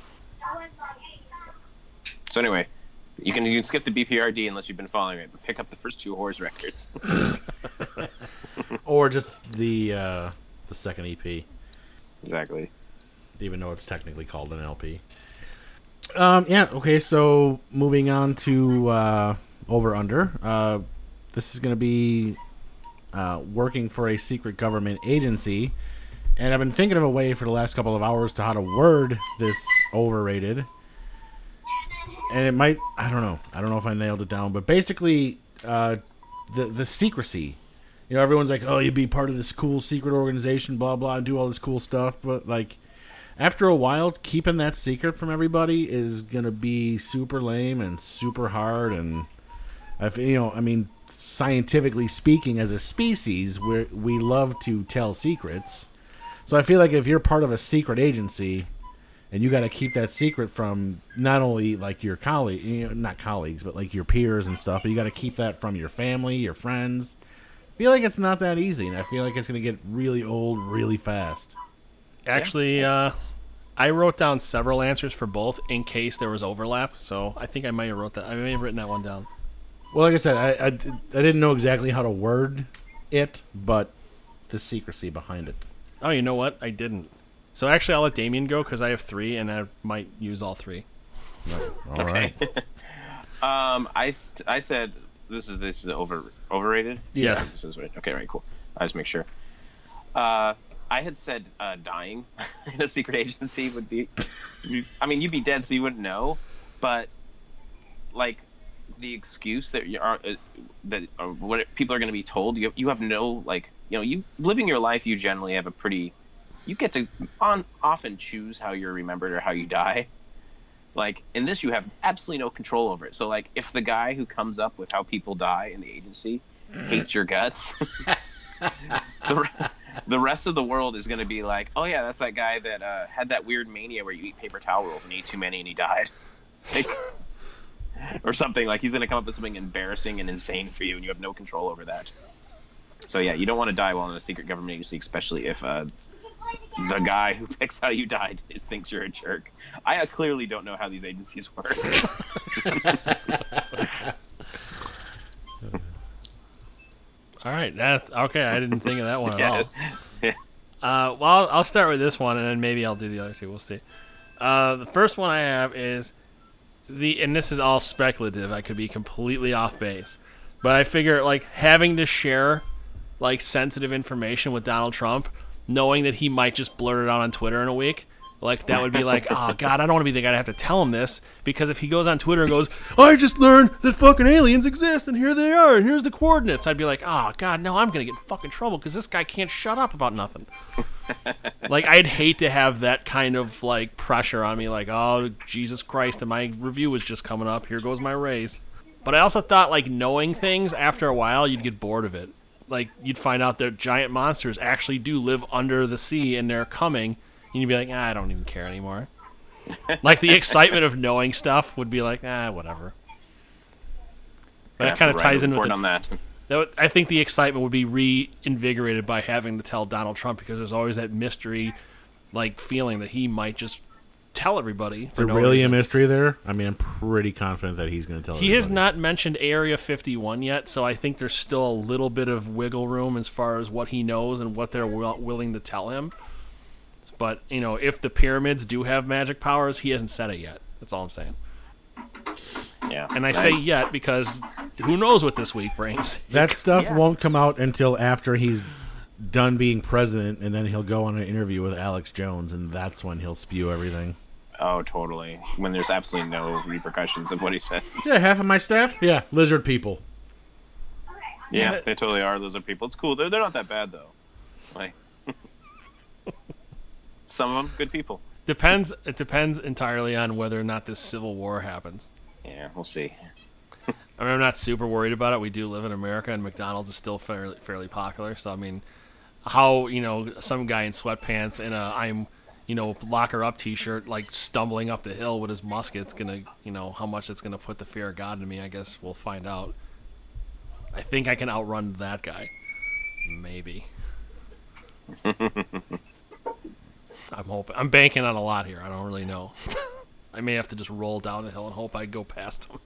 So anyway, you can you can skip the B P R D unless you've been following it, but pick up the first two Horrors records.
Or just the uh, the second E P,
Exactly.
even though it's technically called an L P. Um, yeah, okay, so moving on to uh, Over Under. Uh, this is going to be uh, working for a secret government agency, and I've been thinking of a way for the last couple of hours to how to word this overrated. And it might, I don't know, I don't know if I nailed it down, but basically, uh, the the secrecy. You know, everyone's like, oh, you'd be part of this cool secret organization, blah, blah, and do all this cool stuff, but, like, after a while, keeping that secret from everybody is going to be super lame and super hard. And, if, you know, I mean, scientifically speaking, as a species, we we love to tell secrets. So I feel like if you're part of a secret agency and you got to keep that secret from not only, like, your colleague, you know, not colleagues, but, like, your peers and stuff, but you got to keep that from your family, your friends. I feel like it's not that easy, and I feel like it's going to get really old really fast.
Actually, uh, I wrote down several answers for both in case there was overlap. So I think I might have wrote that. I may have written that one down.
Well, like I said, I, I, I didn't know exactly how to word it, but the secrecy behind it.
Oh, you know what? I didn't. So actually, I'll let Damien go because I have three, and I might use all three.
All right.
Um, I, st- I said this is this is over overrated.
Yes.
This is right. Okay, right, cool. I just make sure. Uh, I had said uh, dying in a secret agency would be. I mean, you'd be dead, so you wouldn't know. But like the excuse that you are uh, that uh, what people are going to be told, you you have no like you know you living your life. You generally have a pretty. You get to on often choose how you're remembered or how you die. Like, in this, you have absolutely no control over it. So, like, if the guy who comes up with how people die in the agency hates your guts, the, re- the rest of the world is going to be like, oh, yeah, that's that guy that uh, had that weird mania where you eat paper towel rolls and ate too many and he died. Like, or something. Like, he's going to come up with something embarrassing and insane for you, and you have no control over that. So, yeah, you don't want to die while in a secret government agency, especially if uh, the guy who picks how you died is, thinks you're a jerk. I uh, clearly don't know how these agencies work.
All right. That okay. I didn't think of that one at
Yeah.
all. Uh, well, I'll, I'll start with this one, and then maybe I'll do the other two. We'll see. Uh, the first one I have is the, and this is all speculative. I could be completely off base, but I figure like having to share like sensitive information with Donald Trump, knowing that he might just blurt it out on Twitter in a week, Like, that would be like, oh, God, I don't want to be the guy to have to tell him this, because if he goes on Twitter and goes, I just learned that fucking aliens exist, and here they are, and here's the coordinates, I'd be like, oh, God, no, I'm going to get in fucking trouble, because this guy can't shut up about nothing. Like, I'd hate to have that kind of, like, pressure on me, like, oh, Jesus Christ, and my review was just coming up, here goes my raise. But I also thought, like, knowing things, after a while, you'd get bored of it. Like, you'd find out that giant monsters actually do live under the sea, and they're coming, and you'd be like, ah, I don't even care anymore. Like, the excitement of knowing stuff would be like, ah, whatever. But
Yeah,
that kind of
write
ties
a
in with
report
the,
on that.
that would, I think the excitement would be reinvigorated by having to tell Donald Trump, because there's always that mystery, like, feeling that he might just tell everybody.
Is there no really reason. a mystery there? I mean, I'm pretty confident that he's going to tell
He
everybody.
has not mentioned Area fifty-one yet, so I think there's still a little bit of wiggle room as far as what he knows and what they're will- willing to tell him. But, you know, if the pyramids do have magic powers, he hasn't said it yet. That's all I'm saying.
Yeah.
And I say yet because who knows what this week brings.
That stuff
Yeah.
won't come out until after he's done being president, and then he'll go on an interview with Alex Jones, and that's when he'll spew everything.
Oh, totally. When there's absolutely no repercussions of what he said.
Yeah, half of my staff? Yeah, lizard people.
Yeah,
Yeah.
they totally are lizard people. It's cool. They're, they're not that bad, though. Like, some of them, good people.
Depends. It depends entirely on whether or not this civil war happens.
Yeah, we'll see.
I mean, I'm not super worried about it. We do live in America, and McDonald's is still fairly fairly popular. So, I mean, how, you know, some guy in sweatpants and a I'm, you know, locker up T-shirt, like stumbling up the hill with his musket's gonna, you know, how much it's gonna put the fear of God in me. I guess we'll find out. I think I can outrun that guy. Maybe. I'm hoping. I'm banking on a lot here. I don't really know. I may have to just roll down the hill and hope I go past him.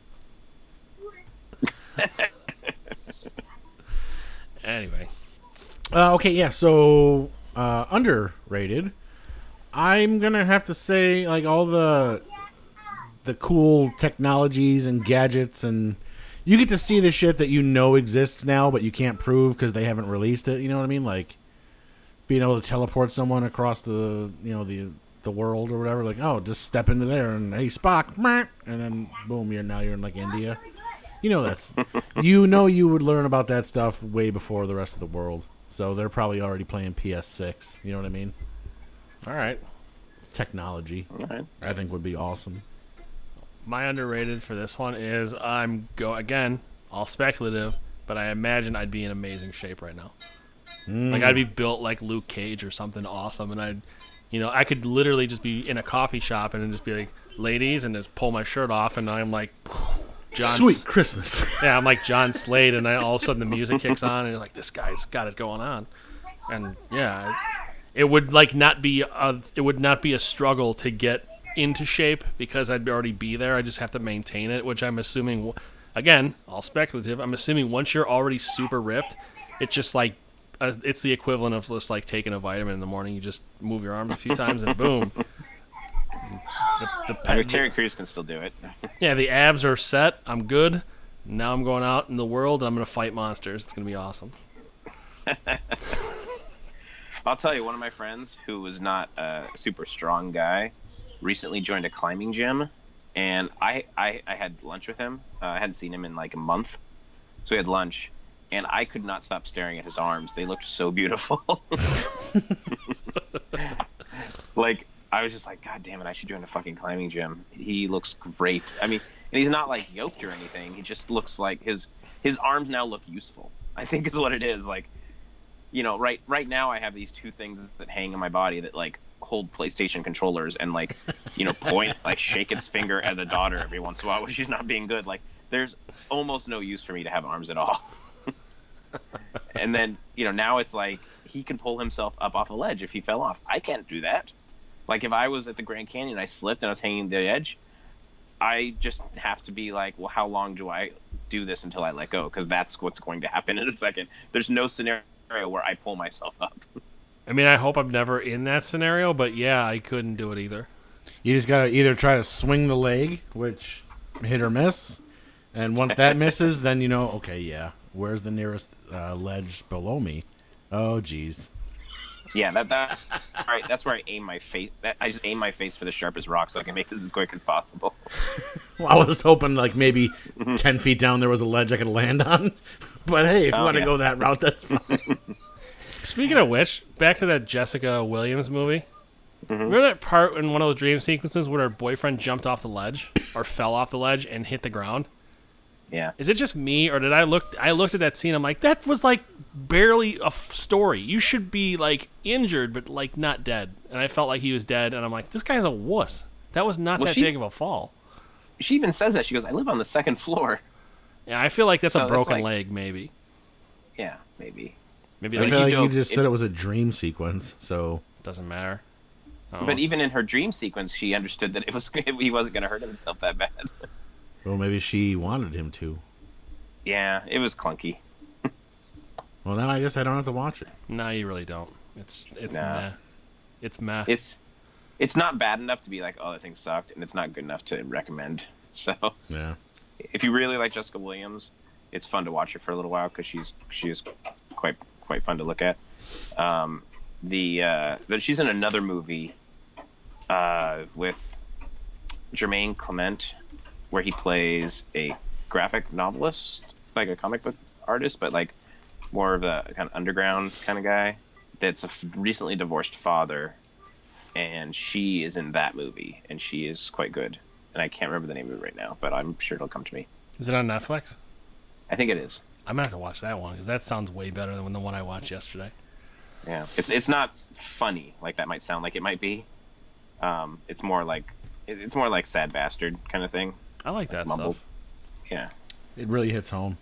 Anyway.
Uh, okay, yeah, so uh, underrated. I'm going to have to say, like, all the the cool technologies and gadgets, and you get to see the shit that you know exists now, but you can't prove because they haven't released it. You know what I mean? Like, being able to teleport someone across the, you know, the the world or whatever. Like, oh, just step into there and, hey, Spock, meh, and then boom, you're now you're in like India. You know that's you know you would learn about that stuff way before the rest of the world. So they're probably already playing P S six. You know what I mean?
All right.
Technology,
All right.
I think, would be awesome.
My underrated for this one is I'm go again, all speculative, but I imagine I'd be in amazing shape right now.
Mm.
Like, I'd be built like Luke Cage or something awesome, and I'd, you know, I could literally just be in a coffee shop and just be like, ladies, and just pull my shirt off, and I'm like, John.
Sweet Christmas.
Yeah, I'm like John Slade, and then all of a sudden the music kicks on, and you're like, this guy's got it going on. And yeah, it would like not be a, it would not be a struggle to get into shape because I'd already be there. I just have to maintain it, which I'm assuming, again, all speculative. I'm assuming once you're already super ripped, it's just like uh, it's the equivalent of just like taking a vitamin in the morning. You just move your arms a few times, and boom. The, the,
I mean, Terry Crews can still do it.
Yeah, the abs are set. I'm good. Now I'm going out in the world, and I'm going to fight monsters. It's going to be awesome.
I'll tell you, one of my friends who was not a super strong guy recently joined a climbing gym, and I, I, I had lunch with him. Uh, I hadn't seen him in like a month. So we had lunch, and I could not stop staring at his arms. They looked so beautiful. Like, I was just like, God damn it, I should join a fucking climbing gym. He looks great. I mean, and he's not like yoked or anything. He just looks like his his arms now look useful, I think is what it is. Like, you know, right right now I have these two things that hang in my body that like hold PlayStation controllers and like, you know, point, like shake its finger at a daughter every once in a while when she's not being good. Like, there's almost no use for me to have arms at all. And then, you know, now it's like he can pull himself up off a ledge if he fell off. I can't do that. Like, if I was at the Grand Canyon, I slipped and I was hanging the edge, I just have to be like, well, how long do I do this until I let go? Because that's what's going to happen in a second. There's no scenario where I pull myself up.
I mean, I hope I'm never in that scenario, but yeah, I couldn't do it either.
You just gotta either try to swing the leg, which hit or miss, and once that misses, then you know, okay, yeah, where's the nearest uh, ledge below me? Oh, geez.
Yeah, that, that where I, that's where I aim my face. That, I just aim my face for the sharpest rock so I can make this as quick as possible.
Well, I was hoping like maybe ten feet down there was a ledge I could land on. But hey, if you
Oh,
want to
yeah.
go that route, that's fine.
Speaking of which, back to that Jessica Williams movie.
Mm-hmm.
Remember that part in one of those dream sequences where her boyfriend jumped off the ledge or fell off the ledge and hit the ground?
Yeah.
Is it just me, or did I look? I looked at that scene. I'm like, that was like barely a f- story. You should be like injured, but like not dead. And I felt like he was dead. And I'm like, this guy's a wuss. That was not
Well,
that
she-
big of a fall.
She even says that. She goes, "I live on the second floor."
Yeah, I feel like that's
So
a
that's
broken
like-
leg, maybe.
Yeah, maybe.
Maybe
I
like
feel
you
like you
don't-
just
it-
said it was a dream sequence, so
doesn't matter. Oh.
But even in her dream sequence, she understood that it was he wasn't going to hurt himself that bad.
well, maybe she wanted him to.
Yeah, it was clunky.
Well, now I guess I don't have to watch it.
No, you really don't. It's it's
Nah.
meh. It's meh.
It's it's not bad enough to be like, oh, that thing sucked, and it's not good enough to recommend. So
Yeah.
if you really like Jessica Williams, it's fun to watch her for a little while because she's she's quite quite fun to look at. Um, the uh, but she's in another movie uh, with Jermaine Clement where he plays a graphic novelist, like a comic book artist, but like more of a kind of underground kind of guy. That's a f- recently divorced father, and she is in that movie, and she is quite good. And I can't remember the name of it right now, but I'm sure it'll come to me.
Is it on Netflix?
I think it is.
I'm gonna have to watch that one because that sounds way better than the one I watched yesterday.
Yeah, it's it's not funny like that might sound like it might be. Um, it's more like it- it's more like Sad Bastard kind of thing.
I like that
Mumbled.
stuff.
Yeah,
It really hits home.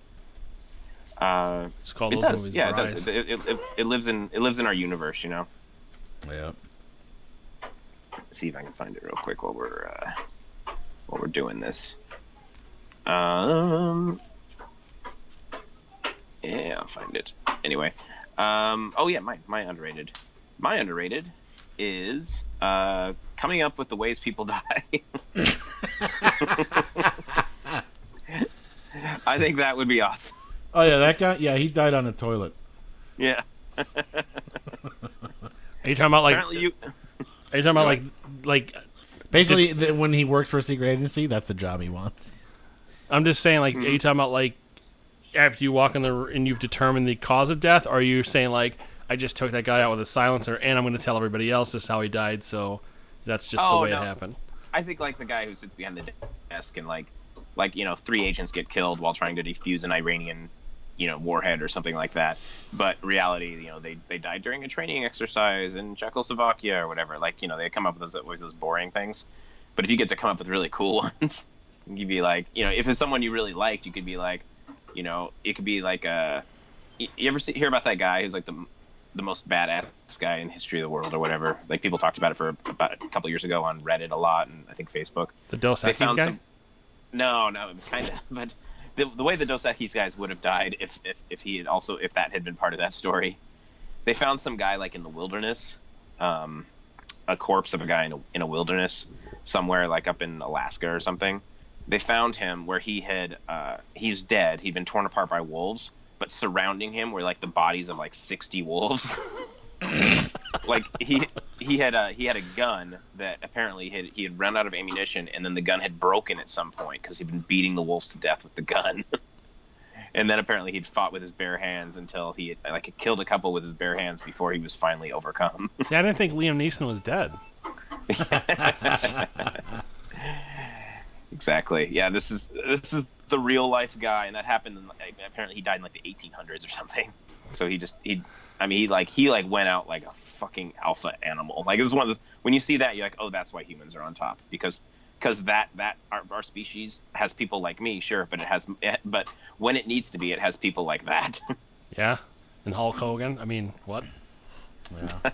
uh,
It's called
it
those
does.
movies.
Yeah, it
Brides.
does. It, it, it, it lives in it lives in our universe, you know.
Yeah.
Let's see if I can find it real quick while we're uh, while we're doing this. Um, yeah, I'll find it. Anyway, um, oh yeah, my my underrated, my underrated is uh, coming up with the ways people die. I think that would be awesome.
Oh yeah, that guy. Yeah, he died on the toilet.
Yeah.
Are you talking about like?
Apparently, you.
Are you talking about like like?
Basically, th- when he works for a secret agency, that's the job he wants.
I'm just saying like. Are you talking about like? After you walk in the r- and you've determined the cause of death, or are you saying like I just took that guy out with a silencer and I'm going to tell everybody else this is how he died, so that's just the
Oh,
way
no.
it happened.
I think like the guy who sits behind the desk and like, like you know, three agents get killed while trying to defuse an Iranian, you know, warhead or something like that. But reality, you know, they they died during a training exercise in Czechoslovakia or whatever. Like, you know, they come up with those always those boring things. But if you get to come up with really cool ones, you'd be like, you know, if it's someone you really liked, you could be like, you know, it could be like a. You you ever see, hear about that guy who's like the the most badass guy in history of the world or whatever? Like people talked about it for about a couple years ago on Reddit a lot and I think Facebook.
The Dos
They
Equis
found
guy.
some. No, no, kind of. But the, the way the Dos Equis guys would have died if, if if he had also if that had been part of that story, they found some guy like in the wilderness, um, a corpse of a guy in a, in a wilderness somewhere like up in Alaska or something. They found him where he had uh, he's dead. He'd been torn apart by wolves, but surrounding him were like the bodies of like sixty wolves. Like he he had a he had a gun that apparently had, he had run out of ammunition, and then the gun had broken at some point because he'd been beating the wolves to death with the gun. And then apparently he'd fought with his bare hands until he had, like had killed a couple with his bare hands before he was finally overcome.
See, I didn't think Liam Neeson was dead.
Exactly. Yeah, this is this is the real life guy, and that happened. In, like, apparently, he died in like the eighteen hundreds or something. So he just he, I mean, he like he like went out like a fucking alpha animal. Like it was one of those when you see that you're like, oh, that's why humans are on top because because that that our, our species has people like me, sure, but it has but when it needs to be, it has people like that.
Yeah, and Hulk Hogan. I mean, what?
Yeah.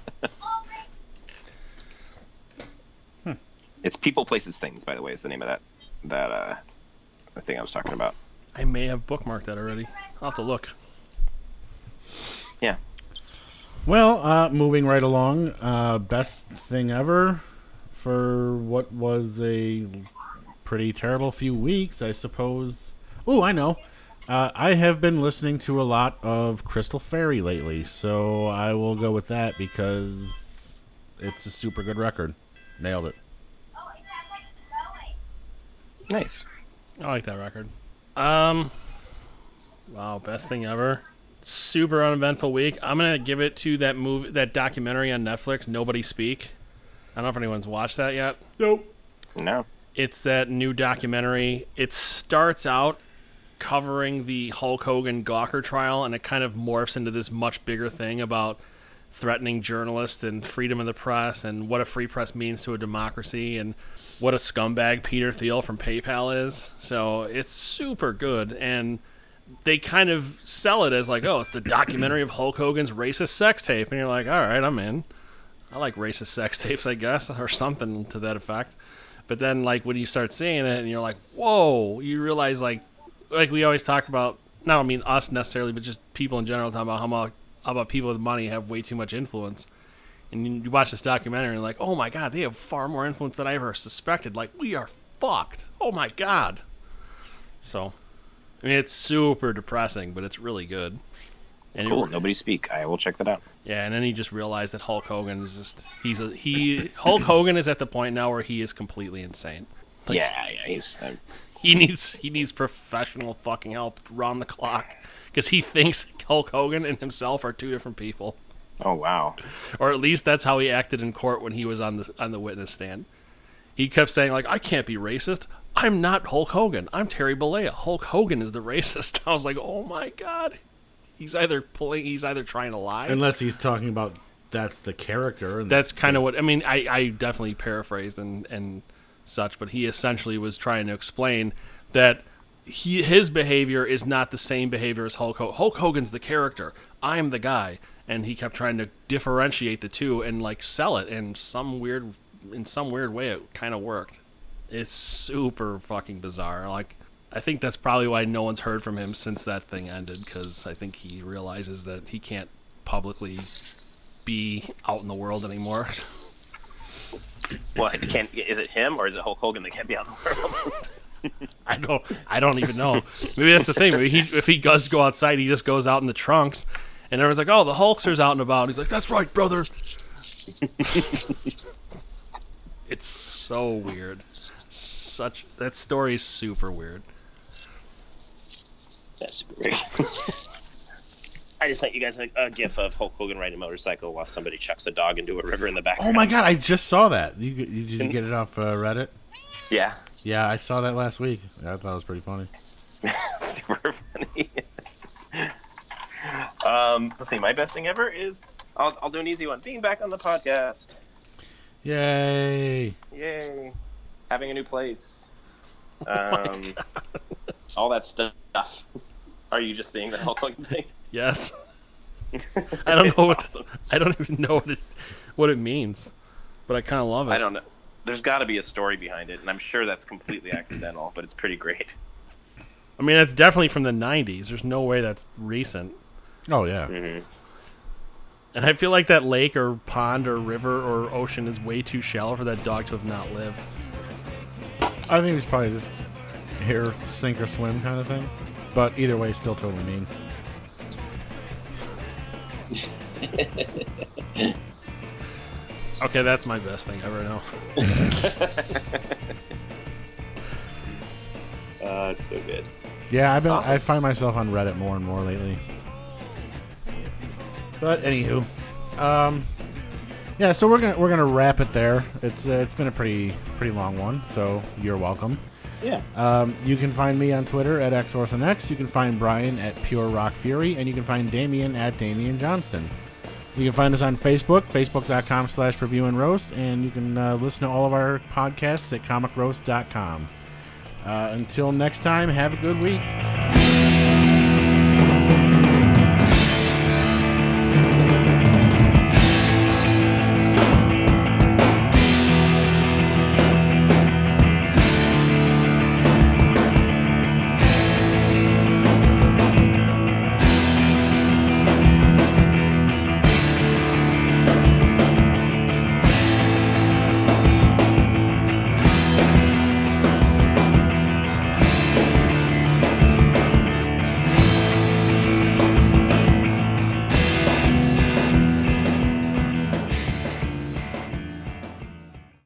It's people, places, things. By the way, is the name of that that uh, the thing I was talking about.
I may have bookmarked that already. I'll have to look.
Yeah.
Well, uh, moving right along, uh, best thing ever for what was a pretty terrible few weeks, I suppose. Oh, I know. Uh, I have been listening to a lot of Crystal Fairy lately, so I will go with that because it's a super good record. Nailed it.
Nice.
I like that record. Um, wow, best thing ever. Super uneventful week. I'm gonna give it to that movie, that documentary on Netflix, Nobody Speak. I don't know if anyone's watched that yet.
Nope.
No.
It's that new documentary. It starts out covering the Hulk Hogan Gawker trial, and it kind of morphs into this much bigger thing about threatening journalists and freedom of the press and what a free press means to a democracy and what a scumbag Peter Thiel from PayPal is. So it's super good, and they kind of sell it as like, oh, it's the documentary of Hulk Hogan's racist sex tape, and you're like, all right, I'm in. I like racist sex tapes, I guess, or something to that effect. But then, like, when you start seeing it, and you're like, whoa, you realize, like, like we always talk about, not I mean us necessarily, but just people in general talking about how much, how about people with money have way too much influence. And you, you watch this documentary, and you're like, oh my god, they have far more influence than I ever suspected. Like, we are fucked. Oh my god. So, I mean, it's super depressing, but it's really good. And
Cool.
it,
Nobody Speak. I will check that out.
yeah, and then you just realize that Hulk Hogan is just he's a he Hulk Hogan is at the point now where he is completely insane. Like,
yeah, yeah. He's. Uh,
He needs he needs professional fucking help round the clock because he thinks Hulk Hogan and himself are two different people,
oh wow.
or at least that's how he acted in court when he was on the on the witness stand. He kept saying like, "I can't be racist. I'm not Hulk Hogan. I'm Terry Bollea. Hulk Hogan is the racist." I was like, "Oh my god." He's either pulling, he's either trying to lie.
Unless he's talking about that's the character. And
That's kind of what I mean. I, I definitely paraphrased and and such, but he essentially was trying to explain that he his behavior is not the same behavior as Hulk Hogan. Hulk Hogan's the character. I'm the guy, and he kept trying to differentiate the two and like sell it. And some weird, in some weird way, it kind of worked. It's super fucking bizarre. Like. I think that's probably why no one's heard from him since that thing ended, because I think he realizes that he can't publicly be out in the world anymore.
Well, can't. Is it him or is it Hulk Hogan that can't be out in the world?
I don't. I don't even know. Maybe that's the thing. Maybe he, if he does go outside, he just goes out in the trunks, and everyone's like, "Oh, the Hulkster's out and about." And he's like, "That's right, brother." It's so weird. Such that story is super weird.
That's super weird. I just sent you guys a, a gif of Hulk Hogan riding a motorcycle while somebody chucks a dog into a river in the background.
Oh my god, I just saw that. You, you did you get it off uh, Reddit?
Yeah.
Yeah, I saw that last week. I thought it was pretty funny.
Super funny. um, let's see. My best thing ever is I'll I'll do an easy one. Being back on the podcast.
Yay!
Yay! Having a new place. Um, all that stuff. Are you just seeing the Hulk Hogan thing?
Yes. I don't know what
awesome.
I don't even know what it what it means, but I kind of love it.
I don't know. There's got to be a story behind it, and I'm sure that's completely accidental, but it's pretty great.
I mean, that's definitely from the nineties. There's no way that's recent.
Oh yeah.
Mm-hmm.
And I feel like that lake or pond or river or ocean is way too shallow for that dog to have not lived.
I think it's probably just here, sink or swim kind of thing. But either way, still totally mean.
Okay, that's my best thing ever now.
Uh, it's so good.
Yeah, I've been.
Awesome.
I find myself on Reddit more and more lately. But anywho, um, yeah. So we're gonna we're gonna wrap it there. It's uh, it's been a pretty pretty long one. So you're welcome.
Yeah.
Um, you can find me on Twitter at X Orson X. You can find Brian at Pure Rock Fury, and you can find Damien at Damien Johnston. You can find us on Facebook, facebook.com slash review and roast, and you can uh, listen to all of our podcasts at comic roast dot com. Uh, until next time, have a good week.